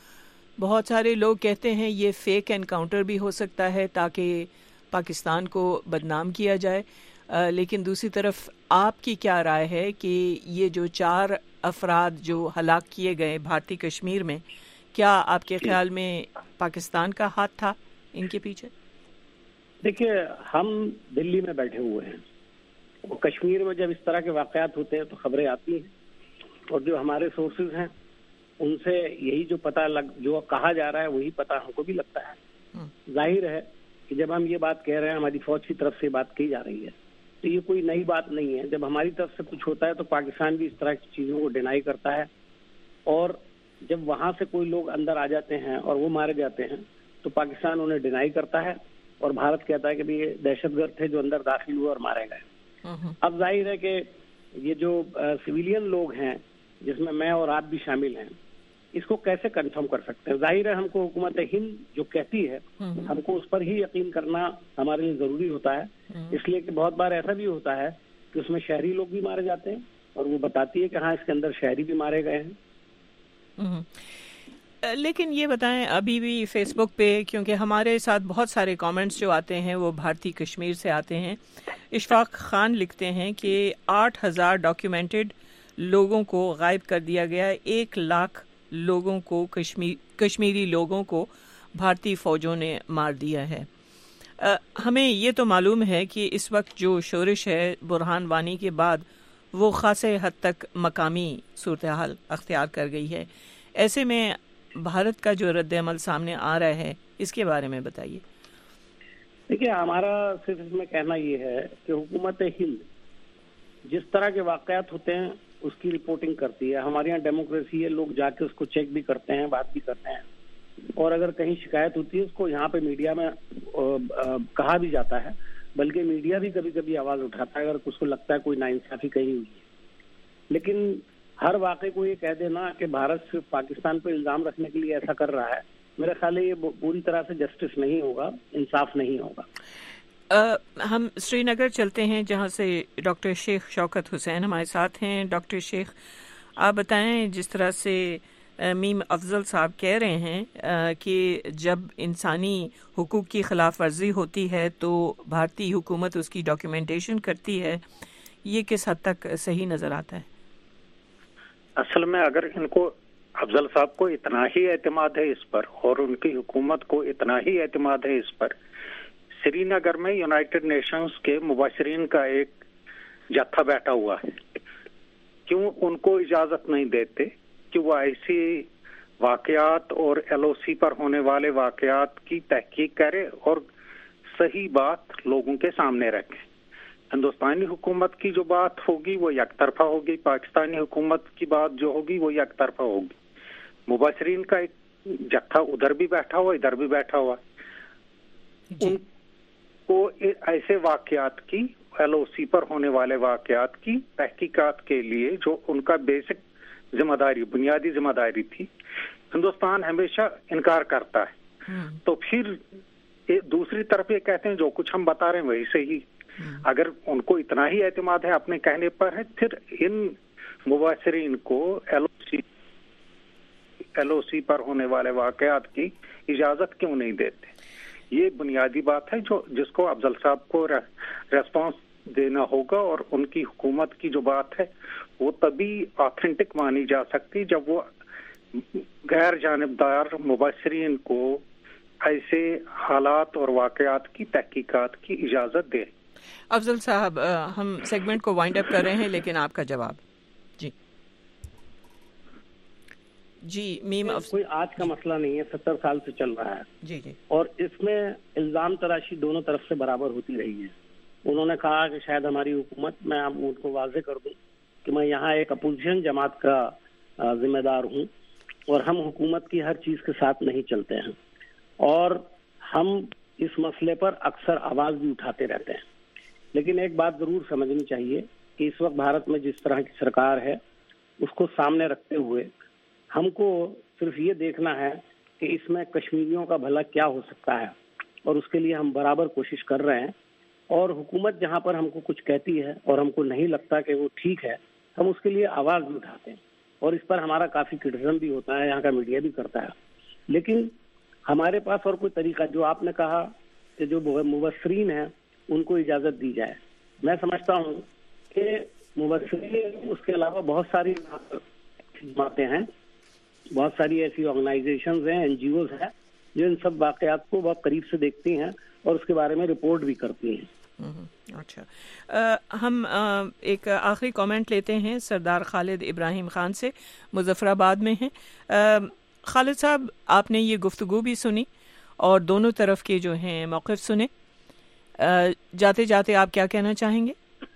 بہت سارے لوگ کہتے ہیں یہ فیک انکاؤنٹر بھی ہو سکتا ہے تاکہ پاکستان کو بدنام کیا جائے, لیکن دوسری طرف آپ کی کیا رائے ہے کہ یہ جو چار افراد جو ہلاک کیے گئے بھارتی کشمیر میں, کیا آپ کے خیال میں پاکستان کا ہاتھ تھا ان کے پیچھے؟ دیکھیے, ہم دلی میں بیٹھے ہوئے ہیں, کشمیر میں جب اس طرح کے واقعات ہوتے ہیں تو خبریں آتی ہیں اور جو ہمارے سورسز ہیں ان سے یہی جو پتہ لگ جو کہا جا رہا ہے وہی پتہ ہم کو بھی لگتا ہے. ظاہر ہے کہ جب ہم یہ بات کہہ رہے ہیں ہماری فوج کی طرف سے بات کی جا رہی ہے تو یہ کوئی نئی بات نہیں ہے. جب ہماری طرف سے کچھ ہوتا ہے تو پاکستان بھی اس طرح کی چیزوں کو ڈینائی کرتا ہے, اور جب وہاں سے کوئی لوگ اندر آ جاتے ہیں اور وہ مارے جاتے ہیں تو پاکستان انہیں ڈینائی کرتا ہے اور بھارت کہتا ہے کہ یہ دہشت گرد تھے جو اندر داخل ہوئے اور مارے گئے. اب ظاہر ہے کہ یہ جو سویلین لوگ ہیں جس میں میں اور آپ بھی شامل ہیں, اس کو کیسے کنفرم کر سکتے ہیں؟ ظاہر ہے ہم کو حکومت ہند جو کہتی ہے ہم کو اس پر ہی یقین کرنا ہمارے لیے ضروری ہوتا ہے, اس لیے کہ بہت بار ایسا بھی ہوتا ہے کہ اس میں شہری لوگ بھی مارے جاتے ہیں اور وہ بتاتی ہے کہ ہاں اس کے اندر شہری بھی مارے گئے ہیں. لیکن یہ بتائیں, ابھی بھی فیس بک پہ, کیونکہ ہمارے ساتھ بہت سارے کامنٹس جو آتے ہیں وہ بھارتی کشمیر سے آتے ہیں, اشفاق خان لکھتے ہیں کہ آٹھ ہزار ڈاکیومنٹڈ لوگوں کو غائب کر دیا گیا, ایک لاکھ لوگوں کو کشمیر کشمیری لوگوں کو بھارتی فوجوں نے مار دیا ہے. ہمیں یہ تو معلوم ہے کہ اس وقت جو شورش ہے برہان وانی کے بعد وہ خاصے حد تک مقامی صورتحال اختیار کر گئی ہے. ایسے میں بھارت کا جو رد عمل سامنے آ رہا ہے اس کے بارے میں بتائیے. دیکھیے, ہمارا صرف اس میں کہنا یہ ہے کہ حکومت ہند جس طرح کے واقعات ہوتے ہیں اس کی رپورٹنگ کرتی ہے. ہمارے یہاں ڈیموکریسی ہے, لوگ جا کے اس کو چیک بھی کرتے ہیں, بات بھی کرتے ہیں, اور اگر کہیں شکایت ہوتی ہے اس کو یہاں پہ میڈیا میں کہا بھی جاتا ہے, بلکہ میڈیا بھی کبھی کبھی آواز اٹھاتا ہے اگر اس کو لگتا ہے کوئی ناانصافی کہیں ہوئی ہے. لیکن ہر واقعے کو یہ کہہ دینا کہ بھارت صرف پاکستان پہ الزام رکھنے کے لیے ایسا کر رہا ہے, میرا خیال ہے یہ پوری طرح سے جسٹس نہیں ہوگا, انصاف نہیں ہوگا. ہم سری نگر چلتے ہیں جہاں سے ڈاکٹر شیخ شوکت حسین ہمارے ساتھ ہیں. ڈاکٹر شیخ, آپ بتائیں, جس طرح سے میم افضل صاحب کہہ رہے ہیں کہ جب انسانی حقوق کی خلاف ورزی ہوتی ہے تو بھارتی حکومت اس کی ڈاکیومنٹیشن کرتی ہے, یہ کس حد تک صحیح نظر آتا ہے؟ اصل میں اگر ان کو افضل صاحب کو اتنا ہی اعتماد ہے اس پر اور ان کی حکومت کو اتنا ہی اعتماد ہے اس پر, سری نگر میں یونائٹڈ نیشنز کے مبصرین کا ایک جتھا بیٹھا ہوا ہے, کیوں ان کو اجازت نہیں دیتے کہ وہ ایسی واقعات اور ایل او سی پر ہونے والے واقعات کی تحقیق کرے اور صحیح بات لوگوں کے سامنے رکھے؟ ہندوستانی حکومت کی جو بات ہوگی وہ یک طرفہ ہوگی, پاکستانی حکومت کی بات جو ہوگی وہ یک طرفہ ہوگی. مبصرین کا ایک جتھا ادھر بھی بیٹھا ہوا ادھر بھی بیٹھا ہوا, ان کو ایسے واقعات کی, ایل او سی پر ہونے والے واقعات کی تحقیقات کے لیے جو ان کا بیسک ذمہ داری, بنیادی ذمہ داری تھی, ہندوستان ہمیشہ انکار کرتا ہے. تو پھر دوسری طرف یہ کہتے ہیں جو کچھ ہم بتا رہے ہیں وہی صحیح. اگر ان کو اتنا ہی اعتماد ہے اپنے کہنے پر ہے, پھر ان مبصرین کو L O C L O سی پر ہونے والے واقعات کی اجازت کیوں نہیں دیتے؟ یہ بنیادی بات ہے جو جس کو افضل صاحب کو ریسپانس دینا ہوگا, اور ان کی حکومت کی جو بات ہے وہ تبھی آتھینٹک مانی جا سکتی جب وہ غیر جانبدار مبصرین کو ایسے حالات اور واقعات کی تحقیقات کی اجازت دے. افضل صاحب, ہم سیگمنٹ کو وائنڈ اپ کر رہے ہیں لیکن آپ کا جواب. جی جی میم افضل. کوئی آج کا مسئلہ نہیں ہے, ستر سال سے چل رہا ہے. جی جی. اور اس میں الزام تراشی دونوں طرف سے برابر ہوتی رہی ہے. انہوں نے کہا کہ شاید ہماری حکومت, میں آپ ان کو واضح کر دوں کہ میں یہاں ایک اپوزیشن جماعت کا ذمہ دار ہوں اور ہم حکومت کی ہر چیز کے ساتھ نہیں چلتے ہیں, اور ہم اس مسئلے پر اکثر آواز بھی اٹھاتے رہتے ہیں. لیکن ایک بات ضرور سمجھنی چاہیے کہ اس وقت بھارت میں جس طرح کی سرکار ہے اس کو سامنے رکھتے ہوئے ہم کو صرف یہ دیکھنا ہے کہ اس میں کشمیریوں کا بھلا کیا ہو سکتا ہے، اور اس کے لیے ہم برابر کوشش کر رہے ہیں. اور حکومت جہاں پر ہم کو کچھ کہتی ہے اور ہم کو نہیں لگتا کہ وہ ٹھیک ہے، ہم اس کے لیے آواز بھی اٹھاتے ہیں، اور اس پر ہمارا کافی کرٹیسزم بھی ہوتا ہے، یہاں کا میڈیا بھی کرتا ہے. لیکن ہمارے پاس اور کوئی طریقہ، جو آپ نے کہا کہ جو مبصرین ہیں ان کو اجازت دی جائے، میں سمجھتا ہوں کہ مبصرین اس کے علاوہ بہت ساری باتیں ہیں، بہت ساری ایسی آرگنائزیشنز ہیں، این جی اوز ہیں جو ان سب واقعات کو بہت قریب سے دیکھتی ہیں اور اس کے بارے میں رپورٹ بھی کرتی ہیں. اچھا، ہم ایک آخری کامنٹ لیتے ہیں سردار خالد ابراہیم خان سے، مظفر آباد میں ہیں. خالد صاحب، آپ نے یہ گفتگو بھی سنی اور دونوں طرف کے جو ہیں موقف سنے، جاتے جاتے آپ کیا کہنا چاہیں گے؟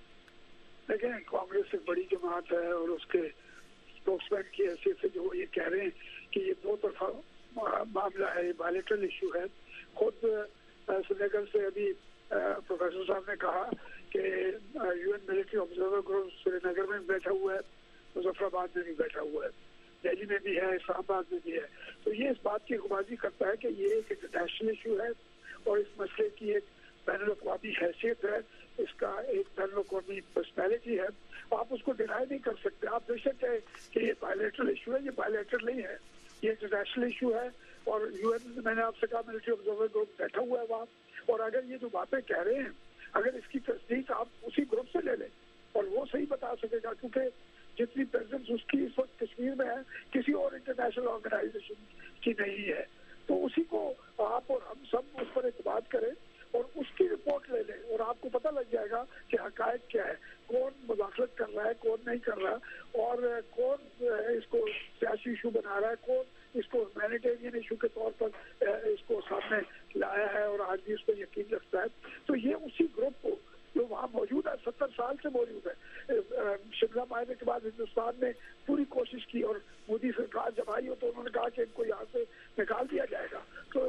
دیکھیں، کانگریس ایک بڑی جماعت ہے اور اس کے اسپوکس مین کی حیثیت سے جو یہ کہہ رہے ہیں کہ یہ دو طرفہ معاملہ ہے، یہ بائلیٹرل ایشو ہے. خود سری نگر سے ابھی پروفیسر صاحب نے کہا کہ U N military observer group Srinagar میں بیٹھا ہوا ہے، مظفر آباد میں بھی بیٹھا ہوا ہے، دہلی میں بھی ہے، اسلام آباد میں بھی ہے. تو یہ اس بات کی اغبازی کرتا ہے کہ یہ ایک انٹرنیشنل ایشو ہے اور اس مسئلے کی ایک بین الاقوامی حیثیت ہے، اس کا ایک بین الاقوامی پرسنالٹی ہے. آپ اس کو ڈینائی نہیں کر سکتے. آپ بے شک ہے کہ یہ بائلیٹرل ایشو ہے، یہ بائلیٹرل نہیں ہے، یہ انٹرنیشنل ایشو ہے. اور یو این، میں نے آپ سے کہا، ملٹری آبزرور گروپ بیٹھا ہوا ہے وہاں، اور اگر یہ جو باتیں کہہ رہے ہیں، اگر اس کی تصدیق آپ اسی گروپ سے لے لیں اور وہ صحیح بتا سکے گا، کیونکہ جتنی پریزنس اس کی اس وقت کشمیر میں ہے کسی اور انٹرنیشنل آرگنائزیشن کی نہیں ہے، تو اسی کو آپ اور ہم سب اس پر اعتماد کریں اور اس کی رپورٹ لے لیں، اور آپ کو پتہ لگ جائے گا کہ حقائق کیا ہے، کون مداخلت کر رہا ہے، کون نہیں کر رہا، اور کون اس کو سیاسی ایشو بنا رہا ہے، کون اس کو ہیومینیٹیرین ایشو کے طور پر اس کو سامنے لایا ہے اور آج بھی اس کو یقین رکھتا ہے. تو یہ اسی گروپ کو جو وہاں موجود ہے، ستر سال سے موجود ہے. شملہ معاہدے کے بعد ہندوستان نے پوری کوشش کی اور مودی سرکار جب آئی ہو تو انہوں نے کہا کہ ان کو یہاں سے نکال دیا جائے گا. تو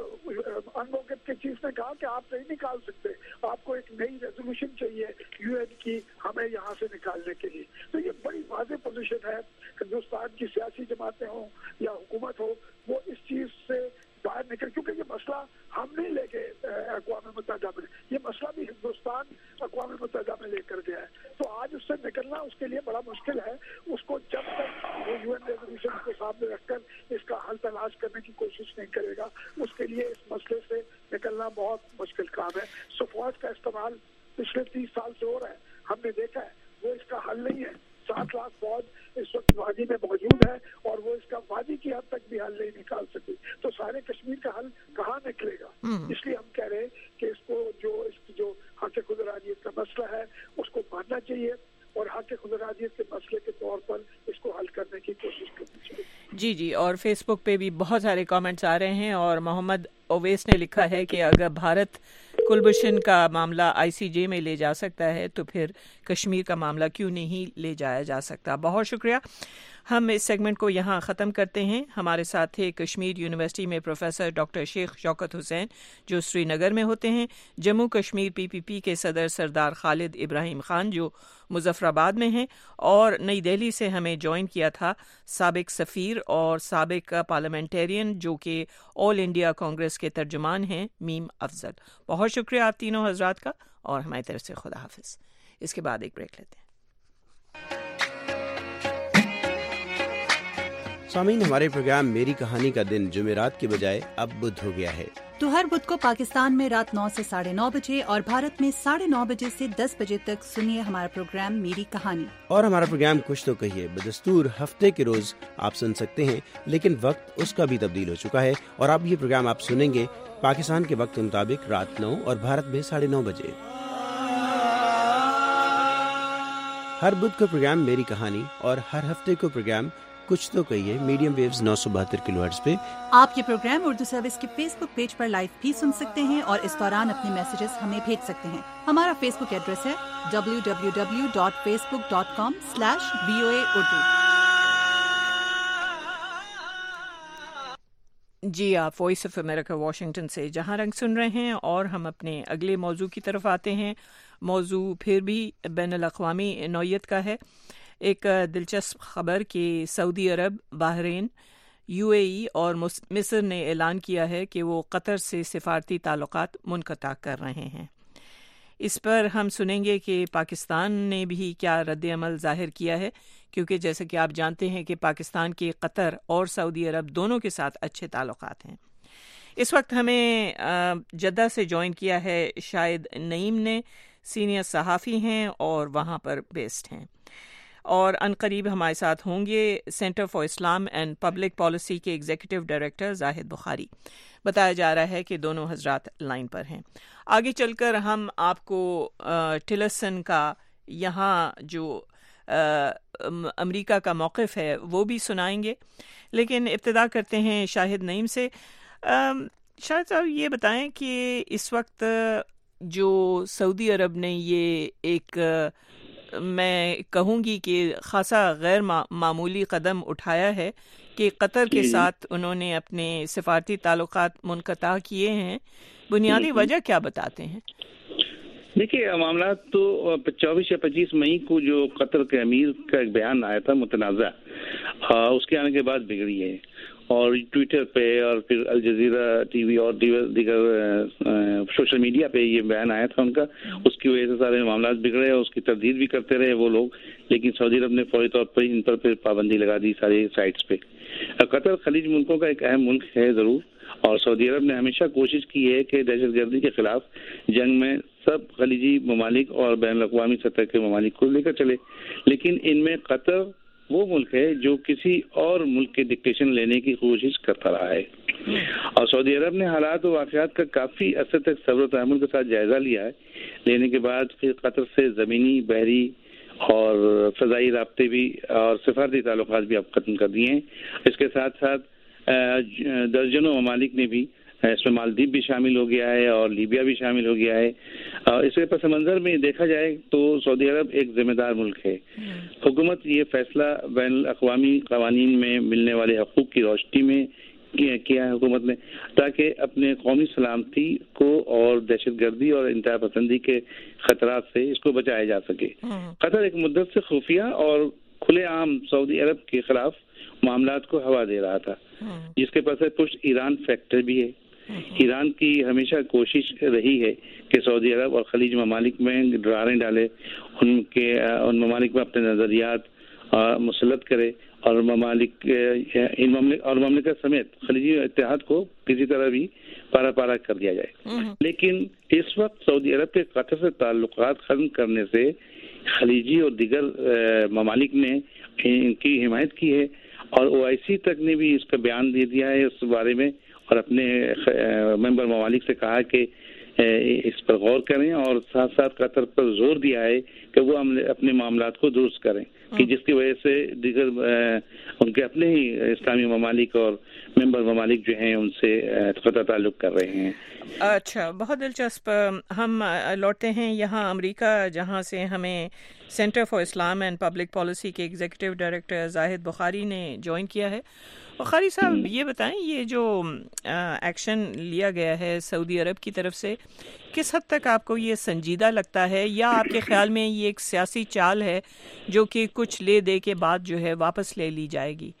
انوکت کے چیف نے کہا کہ آپ نہیں نکال سکتے، آپ کو ایک نئی ریزولوشن چاہیے یو این کی ہمیں یہاں سے نکالنے کے لیے. تو یہ بڑی واضح پوزیشن ہے. ہندوستان کی سیاسی جماعتیں ہوں یا حکومت ہو، وہ اس چیز سے باہر نکل، کیونکہ یہ مسئلہ ہم نہیں لے گئے اقوام متحدہ میں، یہ مسئلہ بھی ہندوستان اقوام متحدہ میں لے کر گیا ہے. تو آج اس سے نکلنا اس کے لیے بڑا مشکل ہے. اس کو جب تک وہ یو این ریزولوشن کو سامنے رکھ کر اس کا حل تلاش کرنے کی کوشش نہیں کرے گا، اس کے لیے اس مسئلے سے نکلنا بہت مشکل کام ہے. سفوج کا استعمال پچھلے تیس سال سے ہو رہا ہے، ہم نے دیکھا ہے، وہ اس کا حل نہیں ہے. سات لاکھ فوج اس وقت وادی میں موجود ہے اور وہ اس کا وادی کی حد تک بھی حل نہیں نکال سکتی. تو سارے کشمیر کا حل کہاں نکلے گا؟ اس لیے ہم کہہ رہے ہیں کہ اس کو جو اس کی جو حق خود ارادیت کا مسئلہ ہے اس کو ماننا چاہیے اور حق خود ارادیت کے مسئلے کے طور پر اس کو حل کرنے کی کوشش کرنی چاہیے. جی جی اور فیس بک پہ بھی بہت سارے کامنٹس آ رہے ہیں، اور محمد اویس نے لکھا ہے کہ اگر بھارت کلبھوشن کا معاملہ آئی سی جے میں لے جا سکتا ہے تو پھر کشمیر کا معاملہ کیوں نہیں لے جایا جا سکتا. بہت شکریہ. ہم اس سیگمنٹ کو یہاں ختم کرتے ہیں. ہمارے ساتھ تھے کشمیر یونیورسٹی میں پروفیسر ڈاکٹر شیخ شوکت حسین جو سری نگر میں ہوتے ہیں، جموں کشمیر پی پی پی کے صدر سردار خالد ابراہیم خان جو مظفر آباد میں ہیں، اور نئی دہلی سے ہمیں جوائن کیا تھا سابق سفیر اور سابق پارلیمنٹرین جو کہ آل انڈیا کانگریس کے ترجمان ہیں، میم افضل. بہت شکریہ آپ تینوں حضرات کا، اور ہماری طرف سے خدا حافظ. اس کے بعد ایک بریک لیتے ہیں. سامعین، ہمارے پروگرام میری کہانی کا دن جمعرات کے بجائے اب بدھ ہو گیا ہے. تو ہر بدھ کو پاکستان میں رات نو سے ساڑھے نو بجے اور بھارت میں ساڑھے نو بجے سے دس بجے تک سنیے ہمارا پروگرام میری کہانی. اور ہمارا پروگرام کچھ تو کہیے بدستور ہفتے کے روز آپ سن سکتے ہیں، لیکن وقت اس کا بھی تبدیل ہو چکا ہے، اور اب یہ پروگرام آپ سنیں گے پاکستان کے وقت کے مطابق رات نو اور بھارت میں ساڑھے نو بجے. ہر بدھ کو پروگرام میری کہانی اور ہر ہفتے کو پروگرام کچھ تو کہیے میڈیم ویوز نو سو بہتر کلو ہرٹز پہ. آپ یہ پروگرام اردو سروس کے فیس بک پیج پر لائیو بھی سن سکتے ہیں اور اس دوران اپنے میسیجز ہمیں بھیج سکتے ہیں. ہمارا فیس بک ایڈریس ہے W W W dot Facebook dot com slash V O A Urdu. جی آپ وائس آف امریکہ واشنگٹن سے جہاں رنگ سن رہے ہیں، اور ہم اپنے اگلے موضوع کی طرف آتے ہیں۔ موضوع پھر بھی بین الاقوامی نوعیت کا ہے۔ ایک دلچسپ خبر کہ سعودی عرب، بحرین، یو اے ای اور مصر نے اعلان کیا ہے کہ وہ قطر سے سفارتی تعلقات منقطع کر رہے ہیں۔ اس پر ہم سنیں گے کہ پاکستان نے بھی کیا رد عمل ظاہر کیا ہے، کیونکہ جیسے کہ آپ جانتے ہیں کہ پاکستان کے قطر اور سعودی عرب دونوں کے ساتھ اچھے تعلقات ہیں۔ اس وقت ہمیں جدہ سے جوائن کیا ہے شاہد نعیم نے، سینئر صحافی ہیں اور وہاں پر بیسڈ ہیں، اور عنقریب ہمارے ساتھ ہوں گے centre for Islam and public policy کے ایگزیکٹو ڈائریکٹر زاہد بخاری۔ بتایا جا رہا ہے کہ دونوں حضرات لائن پر ہیں۔ آگے چل کر ہم آپ کو ٹلرسن کا یہاں جو امریکہ کا موقف ہے وہ بھی سنائیں گے، لیکن ابتدا کرتے ہیں شاہد نعیم سے۔ شاہد صاحب یہ بتائیں کہ اس وقت جو سعودی عرب نے یہ ایک میں کہوں گی کہ خاصا غیر معمولی قدم اٹھایا ہے کہ قطر کے ساتھ انہوں نے اپنے سفارتی تعلقات منقطع کیے ہیں، بنیادی وجہ کیا بتاتے ہیں؟ دیکھیے معاملات تو چوبیس یا پچیس مئی کو جو قطر کے امیر کا ایک بیان آیا تھا متنازع، اس کے آنے کے بعد بگڑی ہے، اور ٹویٹر پہ اور پھر الجزیرہ ٹی وی اور دیگر سوشل میڈیا پہ یہ بیان آیا تھا ان کا، اس کی وجہ سے سارے معاملات بگڑے اور اس کی تردید بھی کرتے رہے وہ لوگ، لیکن سعودی عرب نے فوری طور پر ان پر پھر پابندی لگا دی ساری سائٹس پہ۔ قطر خلیج ملکوں کا ایک اہم ملک ہے ضرور، اور سعودی عرب نے ہمیشہ کوشش کی ہے کہ دہشت گردی کے خلاف جنگ میں سب خلیجی ممالک اور بین الاقوامی سطح کے ممالک کو لے کر چلے، لیکن ان میں قطر وہ ملک ہے جو کسی اور ملک کے ڈکٹیشن لینے کی کوشش کرتا رہا ہے، اور سعودی عرب نے حالات و واقعات کا کافی عرصے تک صبر و تحمل کے ساتھ جائزہ لیا ہے، لینے کے بعد پھر قطر سے زمینی، بحری اور فضائی رابطے بھی اور سفارتی تعلقات بھی اب ختم کر دیے ہیں۔ اس کے ساتھ ساتھ درجنوں ممالک نے بھی، اس میں مالدیپ بھی شامل ہو گیا ہے اور لیبیا بھی شامل ہو گیا ہے۔ اس کے پس منظر میں دیکھا جائے تو سعودی عرب ایک ذمہ دار ملک ہے۔ حکومت یہ فیصلہ بین الاقوامی قوانین میں ملنے والے حقوق کی روشنی میں کیا ہے حکومت نے، تاکہ اپنے قومی سلامتی کو اور دہشت گردی اور انتہا پسندی کے خطرات سے اس کو بچایا جا سکے۔ قطر ایک مدت سے خفیہ اور کھلے عام سعودی عرب کے خلاف معاملات کو ہوا دے رہا تھا، جس کے پس پشت ایران فیکٹر بھی ہے۔ ایران کی ہمیشہ کوشش رہی ہے کہ سعودی عرب اور خلیج ممالک میں ڈراریں ڈالے، ان کے ان ممالک میں اپنے نظریات مسلط کرے، اور ممالک ان مملک اور مملکت سمیت خلیجی اتحاد کو کسی طرح بھی پارا پارا کر دیا جائے۔ لیکن اس وقت سعودی عرب کے قطر سے تعلقات ختم کرنے سے خلیجی اور دیگر ممالک نے ان کی حمایت کی ہے، اور او آئی سی تک نے بھی اس کا بیان دے دیا ہے اس بارے میں، اور اپنے ممبر ممالک سے کہا کہ اس پر غور کریں، اور ساتھ ساتھ قطر پر زور دیا ہے کہ وہ اپنے معاملات کو درست کریں، کہ جس کی وجہ سے دیگر ان کے اپنے ہی اسلامی ممالک اور ممبر ممالک جو ہیں ان سے قطع تعلق کر رہے ہیں۔ اچھا، بہت دلچسپ۔ ہم لوٹتے ہیں یہاں امریکہ، جہاں سے ہمیں centre for Islam and public policy کے ایگزیکٹو ڈائریکٹر زاہد بخاری نے جوائن کیا ہے۔ بخاری صاحب یہ بتائیں، یہ جو ایکشن لیا گیا ہے سعودی عرب کی طرف سے، کس حد تک آپ کو یہ سنجیدہ لگتا ہے، یا آپ کے خیال میں یہ ایک سیاسی چال ہے جو کہ کچھ لے دے کے بعد جو ہے واپس لے لی جائے گی؟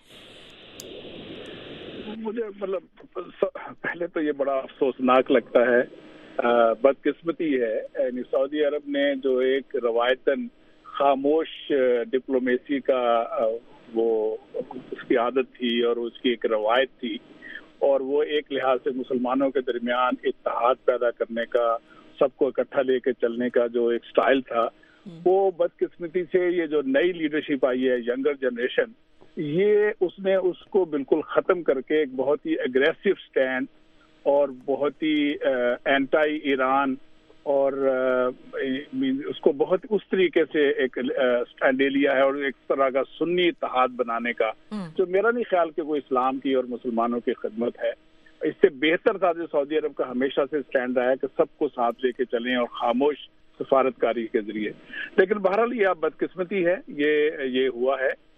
مجھے مطلب پہلے تو یہ بڑا افسوسناک لگتا ہے، بدقسمتی ہے، یعنی سعودی عرب نے جو ایک روایتاً خاموش ڈپلومیسی کا وہ اس کی عادت تھی اور اس کی ایک روایت تھی، اور وہ ایک لحاظ سے مسلمانوں کے درمیان اتحاد پیدا کرنے کا، سب کو اکٹھا لے کے چلنے کا جو ایک سٹائل تھا، وہ بدقسمتی سے یہ جو نئی لیڈرشپ آئی ہے، ینگر جنریشن، یہ اس نے اس کو بالکل ختم کر کے ایک بہت ہی اگریسو سٹینڈ اور بہت ہی اینٹائی ایران اور اس کو بہت اس طریقے سے ایک سٹینڈ لے لیا ہے، اور ایک طرح کا سنی اتحاد بنانے کا، جو میرا نہیں خیال کہ وہ اسلام کی اور مسلمانوں کی خدمت ہے۔ اس سے بہتر تھا جو سعودی عرب کا ہمیشہ سے سٹینڈ رہا ہے کہ سب کو ساتھ لے کے چلیں اور خاموش سفارت کاری کے ذریعے، لیکن بہرحال یہ اب بدقسمتی ہے، یہ یہ ہوا ہے،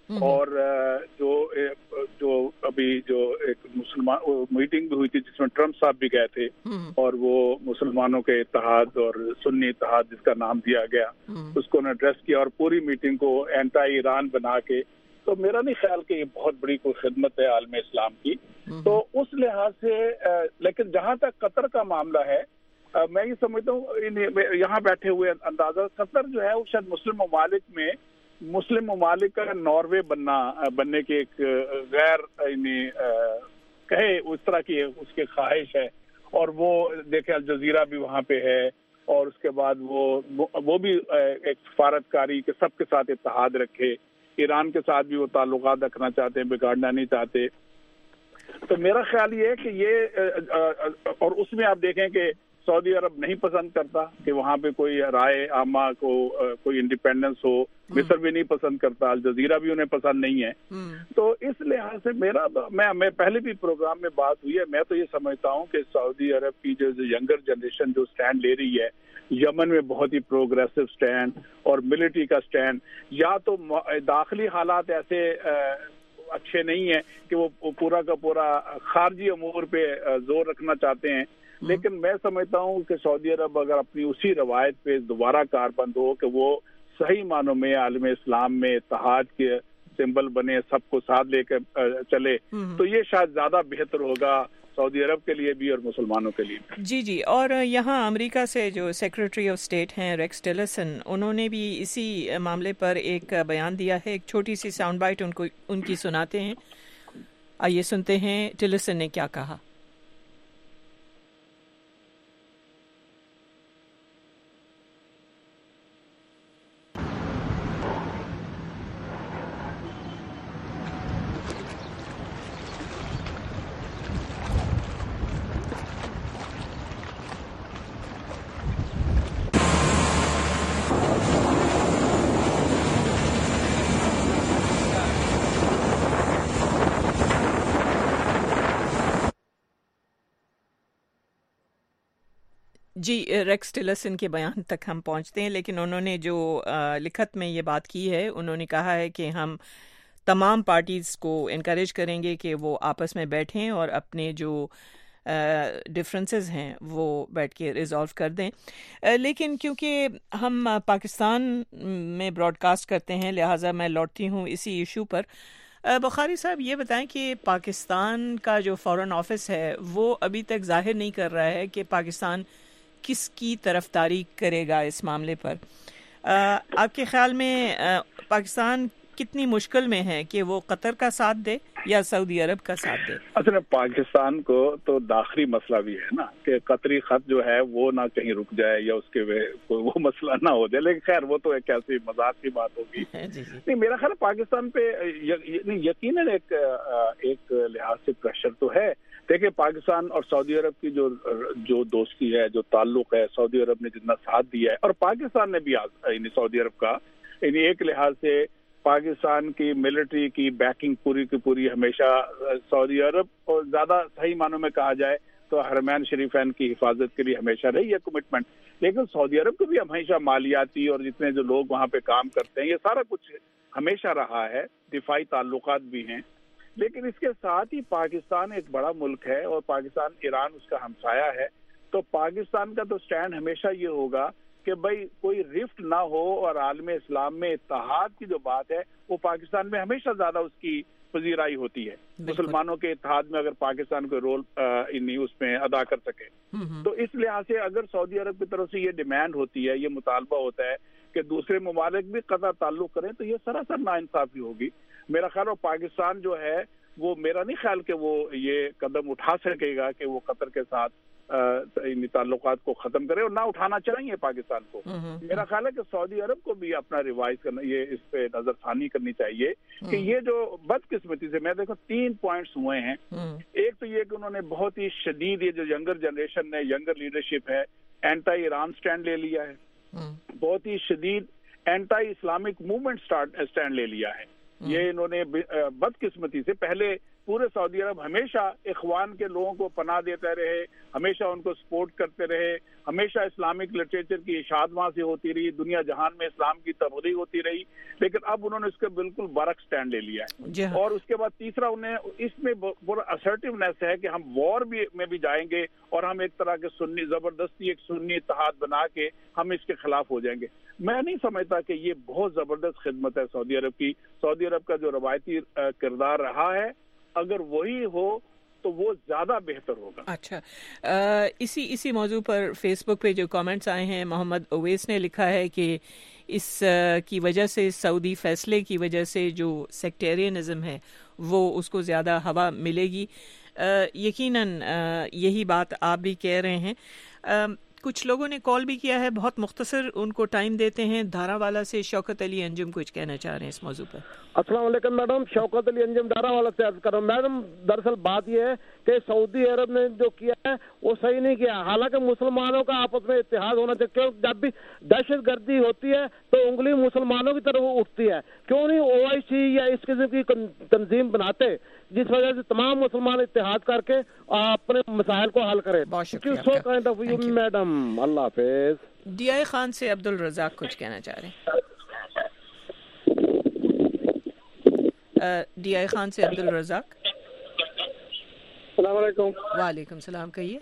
اور جو جو ابھی جو ایک مسلمان میٹنگ بھی ہوئی تھی جس میں ٹرمپ صاحب بھی گئے تھے اور وہ مسلمانوں کے اتحاد اور سنی اتحاد جس کا نام دیا گیا اس کو ایڈریس کیا اور پوری میٹنگ کو اینٹائی ایران بنا کے، تو میرا نہیں خیال کہ یہ بہت بڑی کوئی خدمت ہے عالم اسلام کی. تو اس لحاظ سے لیکن جہاں تک قطر کا معاملہ ہے میں یہ سمجھتا ہوں یہاں بیٹھے ہوئے اندازہ قطر جو ہے وہ شاید مسلم ممالک میں مسلم ممالک کا ناروے بننا بننے کی ایک غیر یعنی کہے اس طرح کی اس کی خواہش ہے. اور وہ دیکھیں الجزیرہ بھی وہاں پہ ہے اور اس کے بعد وہ وہ بھی ایک سفارتکاری کے سب کے ساتھ اتحاد رکھے. ایران کے ساتھ بھی وہ تعلقات رکھنا چاہتے ہیں، بگاڑنا نہیں چاہتے. تو میرا خیال یہ ہے کہ یہ اور اس میں آپ دیکھیں کہ سعودی عرب نہیں پسند کرتا کہ وہاں پہ کوئی رائے عامہ کو کوئی انڈیپینڈنس ہو. مصر بھی نہیں پسند کرتا، الجزیرہ بھی انہیں پسند نہیں ہے. تو اس لحاظ سے میرا میں میں پہلے بھی پروگرام میں بات ہوئی ہے، میں تو یہ سمجھتا ہوں کہ سعودی عرب کی جو ینگر جنریشن جو سٹینڈ لے رہی ہے یمن میں بہت ہی پروگریسو سٹینڈ اور ملٹری کا سٹینڈ، یا تو داخلی حالات ایسے اچھے نہیں ہیں کہ وہ پورا کا پورا خارجی امور پہ زور رکھنا چاہتے ہیں. لیکن میں سمجھتا ہوں کہ سعودی عرب اگر اپنی اسی روایت پہ دوبارہ کاربند ہو کہ وہ صحیح معنوں میں عالم اسلام میں اتحاد کے سمبل بنے، سب کو ساتھ لے کے چلے، تو یہ شاید زیادہ بہتر ہوگا سعودی عرب کے لیے بھی اور مسلمانوں کے لیے بھی. جی جی اور یہاں امریکہ سے جو سیکریٹری آف اسٹیٹ ہیں ریکس ٹیلرسن، انہوں نے بھی اسی معاملے پر ایک بیان دیا ہے. ایک چھوٹی سی ساؤنڈ بائٹ ان کو ان کی سناتے ہیں. آئیے سنتے ہیں ٹیلرسن نے کیا کہا. جی ریکس ٹیلرسن کے بیان تک ہم پہنچتے ہیں، لیکن انہوں نے جو لکھت میں یہ بات کی ہے، انہوں نے کہا ہے کہ ہم تمام پارٹیز کو انکریج کریں گے کہ وہ آپس میں بیٹھیں اور اپنے جو ڈفرینسز ہیں وہ بیٹھ کے ریزالو کر دیں. لیکن کیونکہ ہم پاکستان میں براڈ کاسٹ کرتے ہیں لہٰذا میں لوٹتی ہوں اسی ایشو پر. بخاری صاحب یہ بتائیں کہ پاکستان کا جو فارن آفس ہے وہ ابھی تک ظاہر نہیں کر رہا ہے کہ پاکستان کس کی طرفداری کرے گا اس معاملے پر. آپ کے خیال میں پاکستان کتنی مشکل میں ہے کہ وہ قطر کا ساتھ دے یا سعودی عرب کا ساتھ دے؟ اصل پاکستان کو تو داخلی مسئلہ بھی ہے نا کہ قطری خط جو ہے وہ نہ کہیں رک جائے یا اس کے وہ مسئلہ نہ ہو جائے. لیکن خیر وہ تو ایک ایسی مذاق کی بات ہوگی. نہیں میرا خیال پاکستان پہ یقیناً ایک ایک لحاظ سے پریشر تو ہے. دیکھیں پاکستان اور سعودی عرب کی جو جو دوستی ہے، جو تعلق ہے، سعودی عرب نے جتنا ساتھ دیا ہے اور پاکستان نے بھی یعنی سعودی عرب کا یعنی ایک لحاظ سے پاکستان کی ملٹری کی بیکنگ پوری کی پوری ہمیشہ سعودی عرب اور زیادہ صحیح معنوں میں کہا جائے تو حرمین شریفین کی حفاظت کے لیے ہمیشہ رہی ہے کمٹمنٹ. لیکن سعودی عرب کو بھی ہمیشہ مالیاتی اور جتنے جو لوگ وہاں پہ کام کرتے ہیں یہ سارا کچھ ہمیشہ رہا ہے. دفاعی تعلقات بھی ہیں. لیکن اس کے ساتھ ہی پاکستان ایک بڑا ملک ہے اور پاکستان ایران اس کا ہمسایہ ہے. تو پاکستان کا تو سٹینڈ ہمیشہ یہ ہوگا کہ بھائی کوئی رفٹ نہ ہو اور عالم اسلام میں اتحاد کی جو بات ہے وہ پاکستان میں ہمیشہ زیادہ اس کی پذیرائی ہوتی ہے. مسلمانوں کے اتحاد میں اگر پاکستان کوئی رول اس میں ادا کر سکے تو اس لحاظ سے اگر سعودی عرب کی طرف سے یہ ڈیمانڈ ہوتی ہے، یہ مطالبہ ہوتا ہے کہ دوسرے ممالک بھی قطع تعلق کریں تو یہ سراسر ناانصافی ہوگی. میرا خیال ہے پاکستان جو ہے وہ میرا نہیں خیال کہ وہ یہ قدم اٹھا سکے گا کہ وہ قطر کے ساتھ تعلقات کو ختم کرے اور نہ اٹھانا چاہیے پاکستان کو. میرا خیال ہے کہ سعودی عرب کو بھی اپنا ریوائز کرنا، یہ اس پہ نظر ثانی کرنی چاہیے کہ یہ جو بدقسمتی سے میں دیکھو تین پوائنٹس ہوئے ہیں. ایک تو یہ کہ انہوں نے بہت ہی شدید یہ جو ینگر جنریشن ہے، ینگر لیڈرشپ ہے، اینٹائی ایران سٹینڈ لے لیا ہے. بہت ہی شدید اینٹائی اسلامک موومنٹ سٹینڈ لے لیا ہے. یہ انہوں نے بدقسمتی سے پہلے پورے سعودی عرب ہمیشہ اخوان کے لوگوں کو پناہ دیتے رہے, ہمیشہ ان کو سپورٹ کرتے رہے, ہمیشہ اسلامک لٹریچر کی اشاعت وہاں سے ہوتی رہی, دنیا جہان میں اسلام کی تبلیغ ہوتی رہی, لیکن اب انہوں نے اس کے بالکل برعکس سٹینڈ لے لیا ہے. اور اس کے بعد تیسرا انہیں اس میں پورا اسرٹیونیس ہے کہ ہم وار بھی میں بھی جائیں گے اور ہم ایک طرح کے سنی زبردستی ایک سنی اتحاد بنا کے ہم اس کے خلاف ہو جائیں گے. میں نہیں سمجھتا کہ یہ بہت زبردست خدمت ہے سعودی عرب کی. سعودی عرب کا جو روایتی کردار رہا ہے اگر وہی ہو تو وہ زیادہ بہتر ہوگا. اچھا, آ, اسی اسی موضوع پر فیس بک پہ جو کامنٹس آئے ہیں, محمد اویس نے لکھا ہے کہ اس کی وجہ سے, سعودی فیصلے کی وجہ سے جو سیکٹیرینزم ہے وہ اس کو زیادہ ہوا ملے گی. یقیناً یہی بات آپ بھی کہہ رہے ہیں. آ, کچھ لوگوں نے کال بھی کیا ہے, بہت مختصر ان کو ٹائم دیتے ہیں. دھارا والا سے شوکت علی انجم کچھ کہنا چاہ رہے ہیں اس موضوع پر. السلام علیکم میڈم, شوکت علی انجم دھارا والا سے عرض کر رہا ہوں. میڈم دراصل بات یہ ہے کہ سعودی عرب نے جو کیا ہے وہ صحیح نہیں کیا. حالانکہ مسلمانوں کا آپس میں اتحاد ہونا چاہیے, کیوں جب بھی دہشت گردی ہوتی ہے تو انگلی مسلمانوں کی طرف اٹھتی ہے. کیوں نہیں او آئی سی یا اس قسم کی تنظیم بناتے جس وجہ سے تمام مسلمان اتحاد کر کے اپنے مسائل کو حل کرے. میڈم اللہ حافظ. ڈی آئی خان سے عبد الرزاق کچھ کہنا چاہ رہے ہیں. ڈی آئی خان سے عبد الرزاق. السلام علیکم. وعلیکم السلام, کہیے.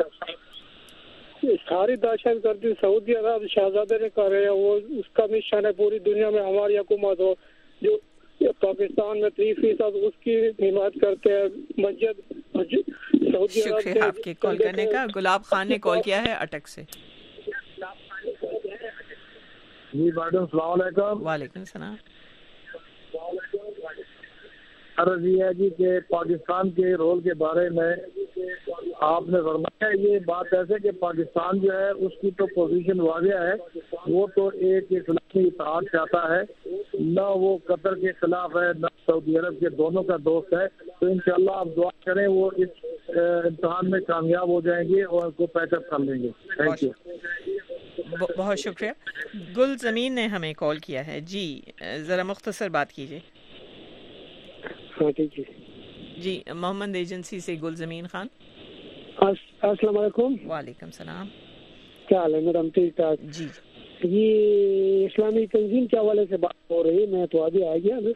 ساری دہشت گردی سعودی عرب شہزادے نے کر رہے ہیں, وہ اس کا مشن ہے پوری دنیا میں ہماری حکومت ہو. جو پاکستان میں تیس فیصد اس کی حمایت کرتے ہیں. مسجد سعودی عرب. شکریہ آپ کے کال کرنے کا. گلاب خان نے کال کیا ہے اٹک سے. جی میڈم السلام علیکم. وعلیکم السلام. عرض یہ ہے جی کہ پاکستان کے رول کے بارے میں آپ نے فرمایا یہ بات ایسے کہ پاکستان جو ہے اس کی تو پوزیشن واضح ہے, وہ تو ایک اسلامی اتحاد چاہتا ہے, نہ وہ قطر کے خلاف ہے نہ سعودی عرب کے, دونوں کا دوست ہے. تو انشاءاللہ آپ دعا کریں وہ اس امتحان میں کامیاب ہو جائیں گے اور کو پیک اپ کر لیں گے. Thank you. بہت شکریہ. گل زمین نے ہمیں کال کیا ہے. جی ذرا مختصر بات کیجیے. جی محمد ایجنسی سے گل زمین خان. السلام علیکم. وعلیکم السلام. کیا حال ہے میڈم؟ ٹھیک ٹھاک. جی یہ اسلامی تنظیم کے حوالے سے بات ہو رہی ہے, میں تو ابھی آ گیا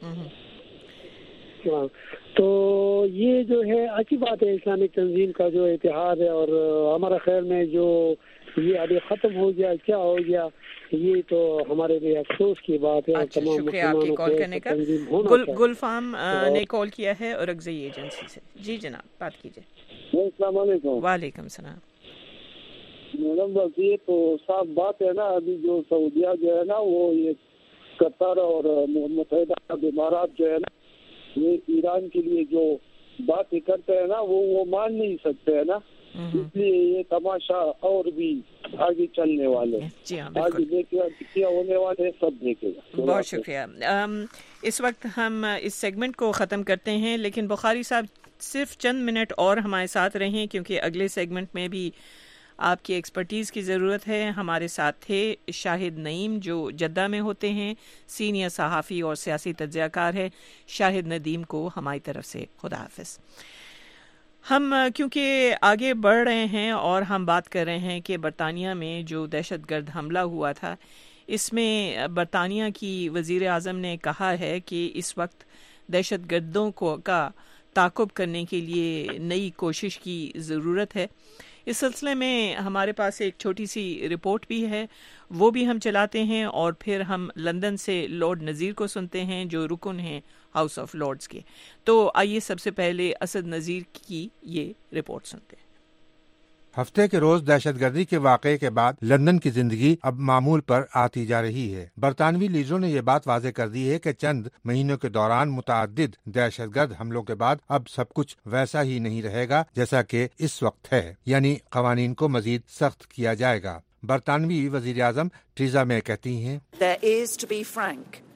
نا. تو یہ جو ہے اچھی بات ہے اسلامک تنظیم کا جو اتحاد ہے, اور ہمارا خیال میں جو یہ ابھی ختم ہو گیا کیا ہو گیا یہ تو ہمارے لیے افسوس کی بات ہے. اچھا, شکریہ آپ کی کال کرنے کا. گل گلفام نے کال کیا ہے اور اگزئی ایجنسی سے. جی جناب بات کیجیے. السلام علیکم. وعلیکم السلام. میڈم بس یہ تو صاف بات ہے نا, ابھی جو سعودیہ جو ہے نا وہ یہ قطر اور متحدہ عرب امارات جو ہے نا یہ ایران کے لیے جو باتیں کرتے ہیں نا وہ وہ مان نہیں سکتے ہیں نا, اس لیے یہ تماشا اور بھی آگے چلنے والے, آگے دیکھے ہونے والے سب دیکھے گا. بہت شکریہ. اس وقت ہم اس سیگمنٹ کو ختم کرتے ہیں, لیکن بخاری صاحب صرف چند منٹ اور ہمارے ساتھ رہیں کیونکہ اگلے سیگمنٹ میں بھی آپ کی ایکسپرٹیز کی ضرورت ہے. ہمارے ساتھ تھے شاہد نعیم جو جدہ میں ہوتے ہیں, سینئر صحافی اور سیاسی تجزیہ کار ہے. شاہد ندیم کو ہماری طرف سے خدا حافظ. ہم کیونکہ آگے بڑھ رہے ہیں اور ہم بات کر رہے ہیں کہ برطانیہ میں جو دہشت گرد حملہ ہوا تھا, اس میں برطانیہ کی وزیر اعظم نے کہا ہے کہ اس وقت دہشت گردوں کو کا تعاقب کرنے کے لیے نئی کوشش کی ضرورت ہے. اس سلسلے میں ہمارے پاس ایک چھوٹی سی رپورٹ بھی ہے, وہ بھی ہم چلاتے ہیں, اور پھر ہم لندن سے لارڈ نذیر کو سنتے ہیں جو رکن ہیں ہاؤس آف لارڈز کے. تو آئیے سب سے پہلے اسد نذیر کی یہ رپورٹ سنتے ہیں. ہفتے کے روز دہشت گردی کے واقعے کے بعد لندن کی زندگی اب معمول پر آتی جا رہی ہے. برطانوی لیڈروں نے یہ بات واضح کر دی ہے کہ چند مہینوں کے دوران متعدد دہشت گرد حملوں کے بعد اب سب کچھ ویسا ہی نہیں رہے گا جیسا کہ اس وقت ہے, یعنی قوانین کو مزید سخت کیا جائے گا. برطانوی وزیر اعظم ٹریزا مے کہتی ہیں, There is, to be frank,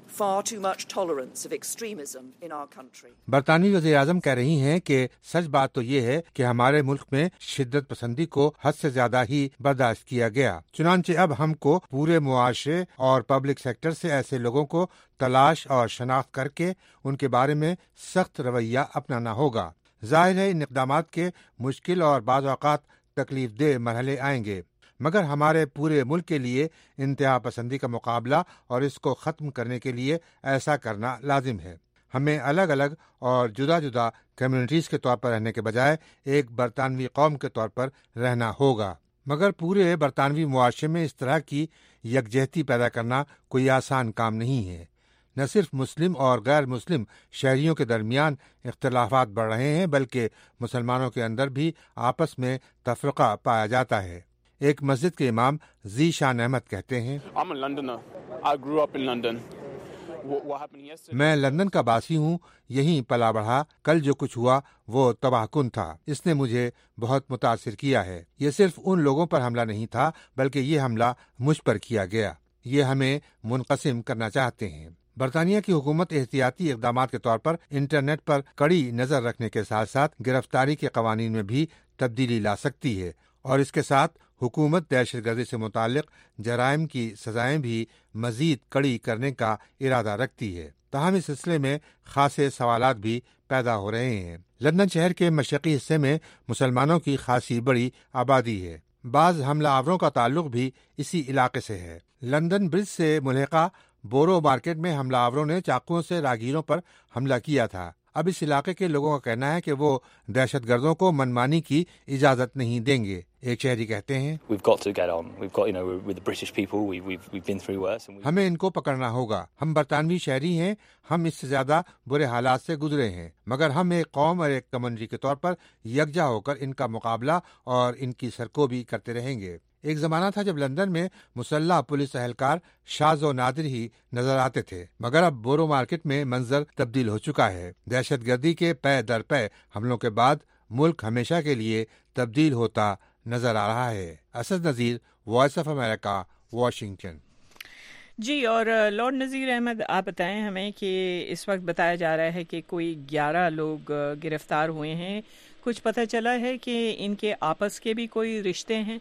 far too much tolerance of extremism in our country. برطانوی وزیر اعظم کہہ رہی ہیں کہ سچ بات تو یہ ہے کہ ہمارے ملک میں شدت پسندی کو حد سے زیادہ ہی برداشت کیا گیا، چنانچہ اب ہم کو پورے معاشرے اور پبلک سیکٹر سے ایسے لوگوں کو تلاش اور شناخت کر کے ان کے بارے میں سخت رویہ اپنانا ہوگا۔ ظاہر ہے ان اقدامات کے مشکل اور بعض اوقات تکلیف دہ مرحلے آئیں گے، مگر ہمارے پورے ملک کے لیے انتہا پسندی کا مقابلہ اور اس کو ختم کرنے کے لیے ایسا کرنا لازم ہے۔ ہمیں الگ الگ اور جدا جدا کمیونٹیز کے طور پر رہنے کے بجائے ایک برطانوی قوم کے طور پر رہنا ہوگا، مگر پورے برطانوی معاشرے میں اس طرح کی یکجہتی پیدا کرنا کوئی آسان کام نہیں ہے۔ نہ صرف مسلم اور غیر مسلم شہریوں کے درمیان اختلافات بڑھ رہے ہیں، بلکہ مسلمانوں کے اندر بھی آپس میں تفرقہ پایا جاتا ہے۔ ایک مسجد کے امام ذی شان احمد کہتے ہیں، میں لندن کا باسی ہوں، یہیں پلا بڑھا، کل جو کچھ ہوا وہ تباہ کن تھا، اس نے مجھے بہت متاثر کیا ہے۔ یہ صرف ان لوگوں پر حملہ نہیں تھا بلکہ یہ حملہ مجھ پر کیا گیا، یہ ہمیں منقسم کرنا چاہتے ہیں۔ برطانیہ کی حکومت احتیاطی اقدامات کے طور پر انٹرنیٹ پر کڑی نظر رکھنے کے ساتھ ساتھ گرفتاری کے قوانین میں بھی تبدیلی لا سکتی ہے، اور اس کے ساتھ حکومت دہشت گردی سے متعلق جرائم کی سزائیں بھی مزید کڑی کرنے کا ارادہ رکھتی ہے۔ تاہم اس سلسلے میں خاصے سوالات بھی پیدا ہو رہے ہیں۔ لندن شہر کے مشرقی حصے میں مسلمانوں کی خاصی بڑی آبادی ہے، بعض حملہ آوروں کا تعلق بھی اسی علاقے سے ہے۔ لندن برج سے ملحقہ بورو مارکیٹ میں حملہ آوروں نے چاقوؤں سے راہگیروں پر حملہ کیا تھا۔ اب اس علاقے کے لوگوں کا کہنا ہے کہ وہ دہشت گردوں کو منمانی کی اجازت نہیں دیں گے۔ ایک شہری کہتے ہیں، ہمیں ان کو پکڑنا ہوگا، ہم برطانوی شہری ہیں، ہم اس سے زیادہ برے حالات سے گزرے ہیں، مگر ہم ایک قوم اور ایک کمیونٹی کے طور پر یکجا ہو کر ان کا مقابلہ اور ان کی سرکوبی کرتے رہیں گے۔ ایک زمانہ تھا جب لندن میں مسلح پولیس اہلکار شاذ و نادر ہی نظر آتے تھے، مگر اب بورو مارکیٹ میں منظر تبدیل ہو چکا ہے۔ دہشت گردی کے پے در پے حملوں کے بعد ملک ہمیشہ کے لیے تبدیل ہوتا نظر آ رہا ہے۔ Asad Nazir, Voice of America, Washington. جی، اور لارڈ نذیر احمد، آپ بتائیں ہمیں کہ اس وقت بتایا جا رہا ہے کہ کوئی گیارہ لوگ گرفتار ہوئے ہیں، کچھ پتہ چلا ہے کہ ان کے آپس کے بھی کوئی رشتے ہیں؟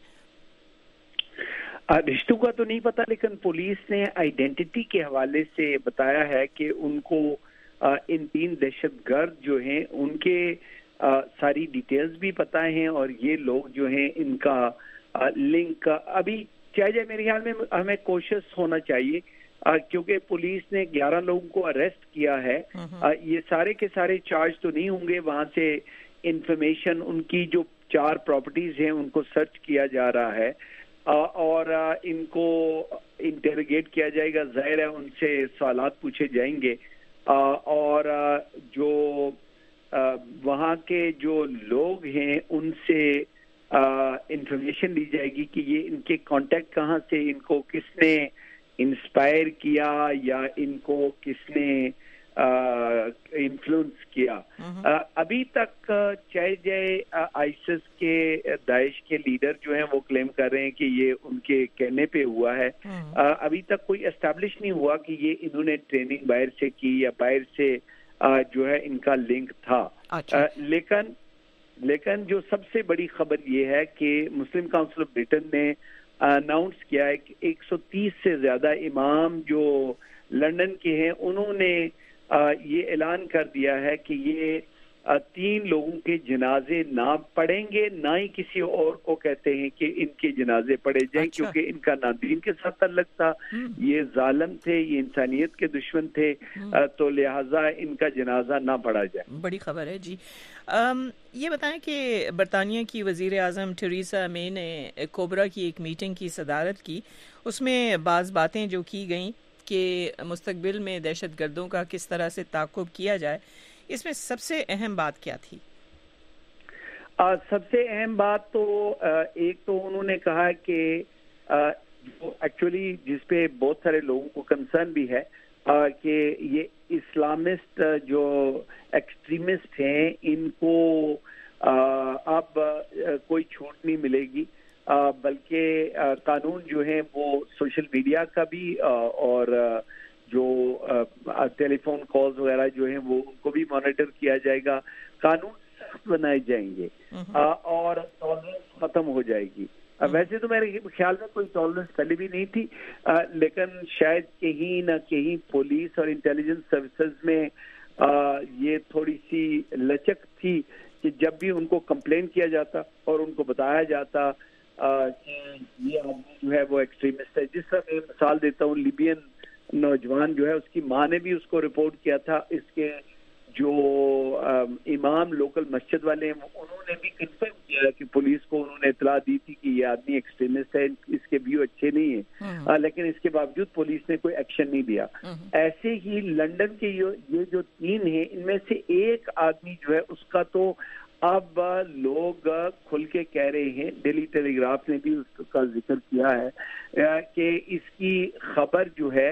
رشتوں کا تو نہیں پتا، لیکن پولیس نے آئیڈینٹی کے حوالے سے بتایا ہے کہ ان کو ان تین دہشت گرد جو ہیں ان کے ساری ڈیٹیلز بھی پتہ ہیں، اور یہ لوگ جو ہیں ان کا لنک ابھی چاہے جائے میرے خیال میں ہمیں کوشش ہونا چاہیے، کیونکہ پولیس نے گیارہ لوگوں کو اریسٹ کیا ہے۔ یہ سارے کے سارے چارج تو نہیں ہوں گے، وہاں سے انفارمیشن ان کی جو چار پراپرٹیز ہیں ان کو سرچ کیا جا رہا ہے، اور ان کو انٹروگیٹ کیا جائے گا، ظاہر ہے ان سے سوالات پوچھے جائیں گے، اور جو وہاں کے جو لوگ ہیں ان سے انفارمیشن لی جائے گی کہ یہ ان کے کانٹیکٹ کہاں سے، ان کو کس نے انسپائر کیا یا ان کو کس نے انفلوئنس کیا۔ ابھی تک چاہے جائے آئیسس کے داعش کے لیڈر جو ہیں وہ کلیم کر رہے ہیں کہ یہ ان کے کہنے پہ ہوا ہے، ابھی تک کوئی اسٹیبلش نہیں ہوا کہ یہ انہوں نے ٹریننگ باہر سے کی یا باہر سے جو ہے ان کا لنک تھا۔ لیکن لیکن جو سب سے بڑی خبر یہ ہے کہ مسلم کاؤنسل آف برٹن نے اناؤنس کیا ہے کہ ایک سو تیس سے زیادہ امام جو لندن کے ہیں انہوں نے یہ اعلان کر دیا ہے کہ یہ تین لوگوں کے جنازے نہ پڑھیں گے، نہ ہی کسی اور کو کہتے ہیں کہ ان کے جنازے پڑھے جائیں، اچھا۔ کیونکہ ان کا نہ دین کے ساتھ تعلق تھا، یہ ظالم تھے، یہ انسانیت کے دشمن تھے، تو لہٰذا ان کا جنازہ نہ پڑھا جائے۔ بڑی خبر ہے جی۔ آم, یہ بتائیں کہ برطانیہ کی وزیر اعظم ٹھیریسا مے نے کوبرا کی ایک میٹنگ کی صدارت کی، اس میں بعض باتیں جو کی گئیں کہ مستقبل میں دہشت گردوں کا کس طرح سے تعاقب کیا جائے، اس میں سب سے اہم بات کیا تھی؟ آ, سب سے اہم بات تو آ, ایک تو انہوں نے کہا کہ ایکچولی جس پہ بہت سارے لوگوں کو کنسرن بھی ہے آ, کہ یہ اسلامسٹ جو ایکسٹریمسٹ ہیں ان کو آ, اب آ, کوئی چھوٹ نہیں ملے گی، آ, بلکہ آ, قانون جو ہے وہ سوشل میڈیا کا بھی آ, اور آ, جو ٹیلی فون کالز وغیرہ جو ہیں وہ ان کو بھی مانیٹر کیا جائے گا. قانون سخت بنائے جائیں گے اور ٹالرنس ختم ہو جائے گی. ویسے تو میرے خیال میں کوئی ٹالرنس پہلے بھی نہیں تھی, لیکن شاید کہیں نہ کہیں پولیس اور انٹیلیجنس سروسز میں یہ تھوڑی سی لچک تھی کہ جب بھی ان کو کمپلین کیا جاتا اور ان کو بتایا جاتا کہ یہ آدمی جو ہے وہ ایکسٹریمسٹ ہے. جس طرح میں مثال دیتا ہوں, لیبین نوجوان جو ہے اس کی ماں نے بھی اس کو رپورٹ کیا تھا. اس کے جو امام لوکل مسجد والے ہیں انہوں نے بھی کنفرم کیا کہ پولیس کو انہوں نے اطلاع دی تھی کہ یہ آدمی ایکسٹریمسٹ ہے, اس کے ویو اچھے نہیں ہیں, لیکن اس کے باوجود پولیس نے کوئی ایکشن نہیں لیا. ایسے ہی لندن کے یہ جو تین ہیں ان میں سے ایک آدمی جو ہے اس کا تو اب لوگ کھل کے کہہ رہے ہیں, ڈیلی ٹیلی گراف نے بھی اس کا ذکر کیا ہے کہ اس کی خبر جو ہے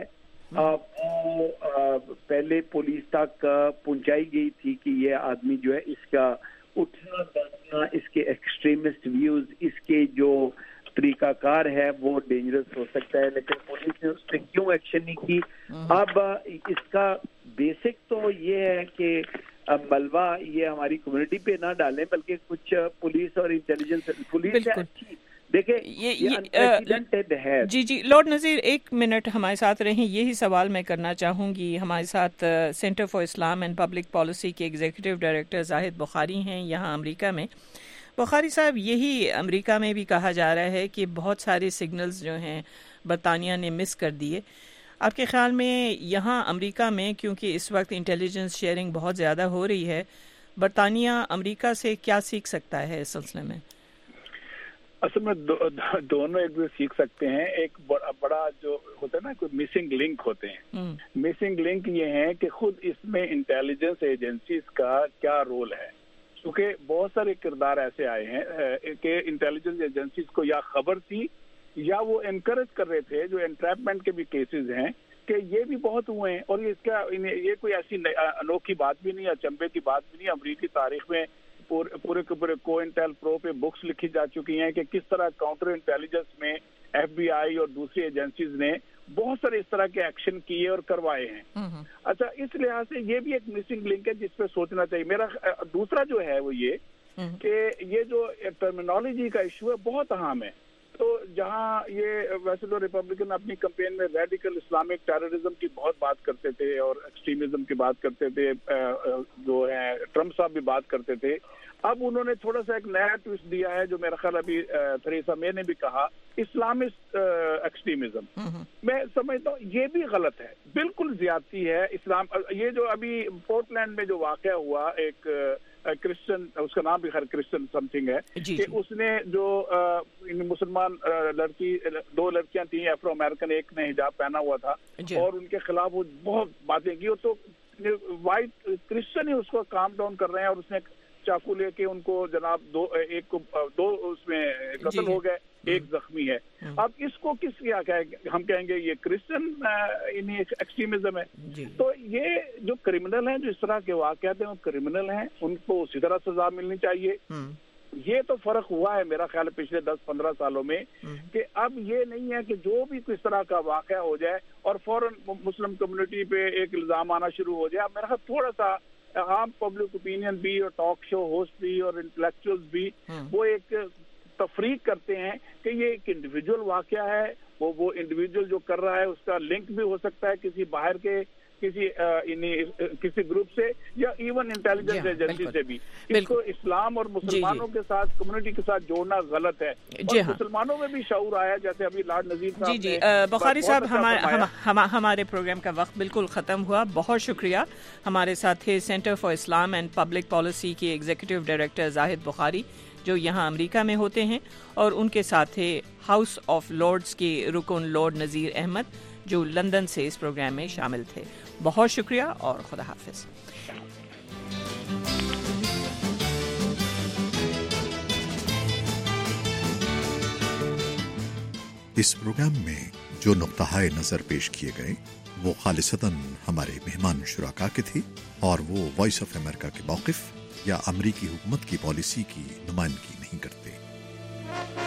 وہ پہلے پولیس تک پہنچائی گئی تھی کہ یہ آدمی جو ہے اس کا اٹھنا بیٹھنا, اس کے ایکسٹریمسٹ ویوز, اس کے جو طریقہ کار ہے وہ ڈینجرس ہو سکتا ہے, لیکن پولیس نے اس پہ کیوں ایکشن نہیں کی. اب اس کا بیسک تو یہ ہے کہ ملبہ یہ ہماری کمیونٹی پہ نہ ڈالیں, بلکہ کچھ پولیس اور انٹیلیجنس پولیس اچھی دیکھیں یہ جی جی لارڈ نذیر ایک منٹ ہمارے ساتھ رہیں. یہی سوال میں کرنا چاہوں گی. ہمارے ساتھ centre for Islam and public policy کے ایگزیکٹو ڈائریکٹر زاہد بخاری ہیں یہاں امریکہ میں. بخاری صاحب, یہی امریکہ میں بھی کہا جا رہا ہے کہ بہت سارے سگنلز جو ہیں برطانیہ نے مس کر دیے. آپ کے خیال میں یہاں امریکہ میں کیونکہ اس وقت انٹیلیجنس شیئرنگ بہت زیادہ ہو رہی ہے, برطانیہ امریکہ سے کیا سیکھ سکتا ہے اس سلسلے میں؟ اصل میں دو, دونوں ایک دوسرے سیکھ سکتے ہیں. ایک بڑا, بڑا جو ہوتا ہے نا کوئی مسنگ لنک ہوتے ہیں. مسنگ لنک یہ ہے کہ خود اس میں انٹیلیجنس ایجنسیز کا کیا رول ہے, کیونکہ بہت سارے کردار ایسے آئے ہیں کہ انٹیلیجنس ایجنسیز کو یا خبر تھی یا وہ انکریج کر رہے تھے. جو انٹریپمنٹ کے بھی کیسز ہیں کہ یہ بھی بہت ہوئے ہیں, اور اس کا یہ کوئی ایسی انوکھی بات بھی نہیں, اچنبے کی بات بھی نہیں. امریکی تاریخ میں پورے کے پورے کو انٹیل پرو پہ بکس لکھی جا چکی ہیں کہ کس طرح کاؤنٹر انٹیلیجنس میں ایف بی آئی اور دوسری ایجنسیز نے بہت سارے اس طرح کے ایکشن کیے اور کروائے ہیں. اچھا, اس لحاظ سے یہ بھی ایک مسنگ لنک ہے جس پہ سوچنا چاہیے. میرا دوسرا جو ہے وہ یہ کہ یہ جو ٹرمینالوجی کا ایشو ہے بہت اہم ہے. تو جہاں یہ ویسے تو ریپبلکن اپنی کمپین میں ریڈیکل اسلامک ٹیررزم کی بہت بات کرتے تھے اور ایکسٹریمزم کی بات کرتے تھے, جو ہے ٹرمپ صاحب بھی بات کرتے تھے. اب انہوں نے تھوڑا سا ایک نیا ٹویسٹ دیا ہے جو میرا خیال ابھی تھریسا مے نے بھی کہا, اسلامسٹ ایکسٹریمزم. میں سمجھتا ہوں یہ بھی غلط ہے, بالکل زیادتی ہے. اسلام یہ جو ابھی پورٹ لینڈ میں جو واقعہ ہوا, ایک کرسچن, اس کا نام بھی خیر کرسچن سم تھنگ ہے, کہ اس نے جو مسلمان لڑکی, دو لڑکیاں تھیں افرو امریکن, ایک نے حجاب پہنا ہوا تھا اور ان کے خلاف وہ بہت باتیں کی, اور تو وائٹ کرسچن ہی اس کو کام ڈاؤن کر رہے ہیں, اور اس نے چاقو لے کے ان کو جناب دو ایک کو دو اس میں قتل ہو گئے, ایک زخمی ہے. اب اس کو کس کیا کہ ہم کہیں گے یہ کرسچن ایکسٹریمزم ہے. تو یہ جو کرمنل ہیں, جو اس طرح کے واقعات ہیں وہ کرمنل ہیں, ان کو اسی طرح سزا ملنی چاہیے. یہ تو فرق ہوا ہے میرا خیال ہے پچھلے دس پندرہ سالوں میں, کہ اب یہ نہیں ہے کہ جو بھی کس طرح کا واقعہ ہو جائے اور فوراً مسلم کمیونٹی پہ ایک الزام آنا شروع ہو جائے. میرا خیال تھوڑا سا عام پبلک اوپینین بھی اور ٹاک شو ہوسٹ بھی اور انٹلیکچوئلز بھی وہ ایک تفریق کرتے ہیں کہ یہ ایک انڈیویجول واقعہ ہے, وہ وہ انڈیویجول جو کر رہا ہے اس کا لنک بھی ہو سکتا ہے کسی باہر کے کسی کسی گروپ سے یا ایون انٹیلیجنس ایجنسی سے بھی. اس کو اسلام اور مسلمانوں کے ساتھ کمیونٹی کے ساتھ جوڑنا غلط ہے, اور مسلمانوں میں بھی شعور آیا, جیسے ابھی لارڈ نذیر صاحب. جی جی بخاری صاحب, ہمارے پروگرام کا وقت بالکل ختم ہوا. بہت شکریہ. ہمارے ساتھ تھے centre for Islam and public policy کے ایگزیکٹو ڈائریکٹر زاہد بخاری جو یہاں امریکہ میں ہوتے ہیں, اور ان کے ساتھ تھے ہاؤس آف لارڈز کے رکن لارڈ نذیر احمد جو لندن سے اس پروگرام میں شامل تھے. بہت شکریہ اور خدا حافظ. اس پروگرام میں جو نقطہ نظر پیش کیے گئے وہ خالصتاً ہمارے مہمان شرکا کے تھے, اور وہ وائس آف امریکہ کے موقف یا امریکی حکومت کی پالیسی کی نمائندگی نہیں کرتے.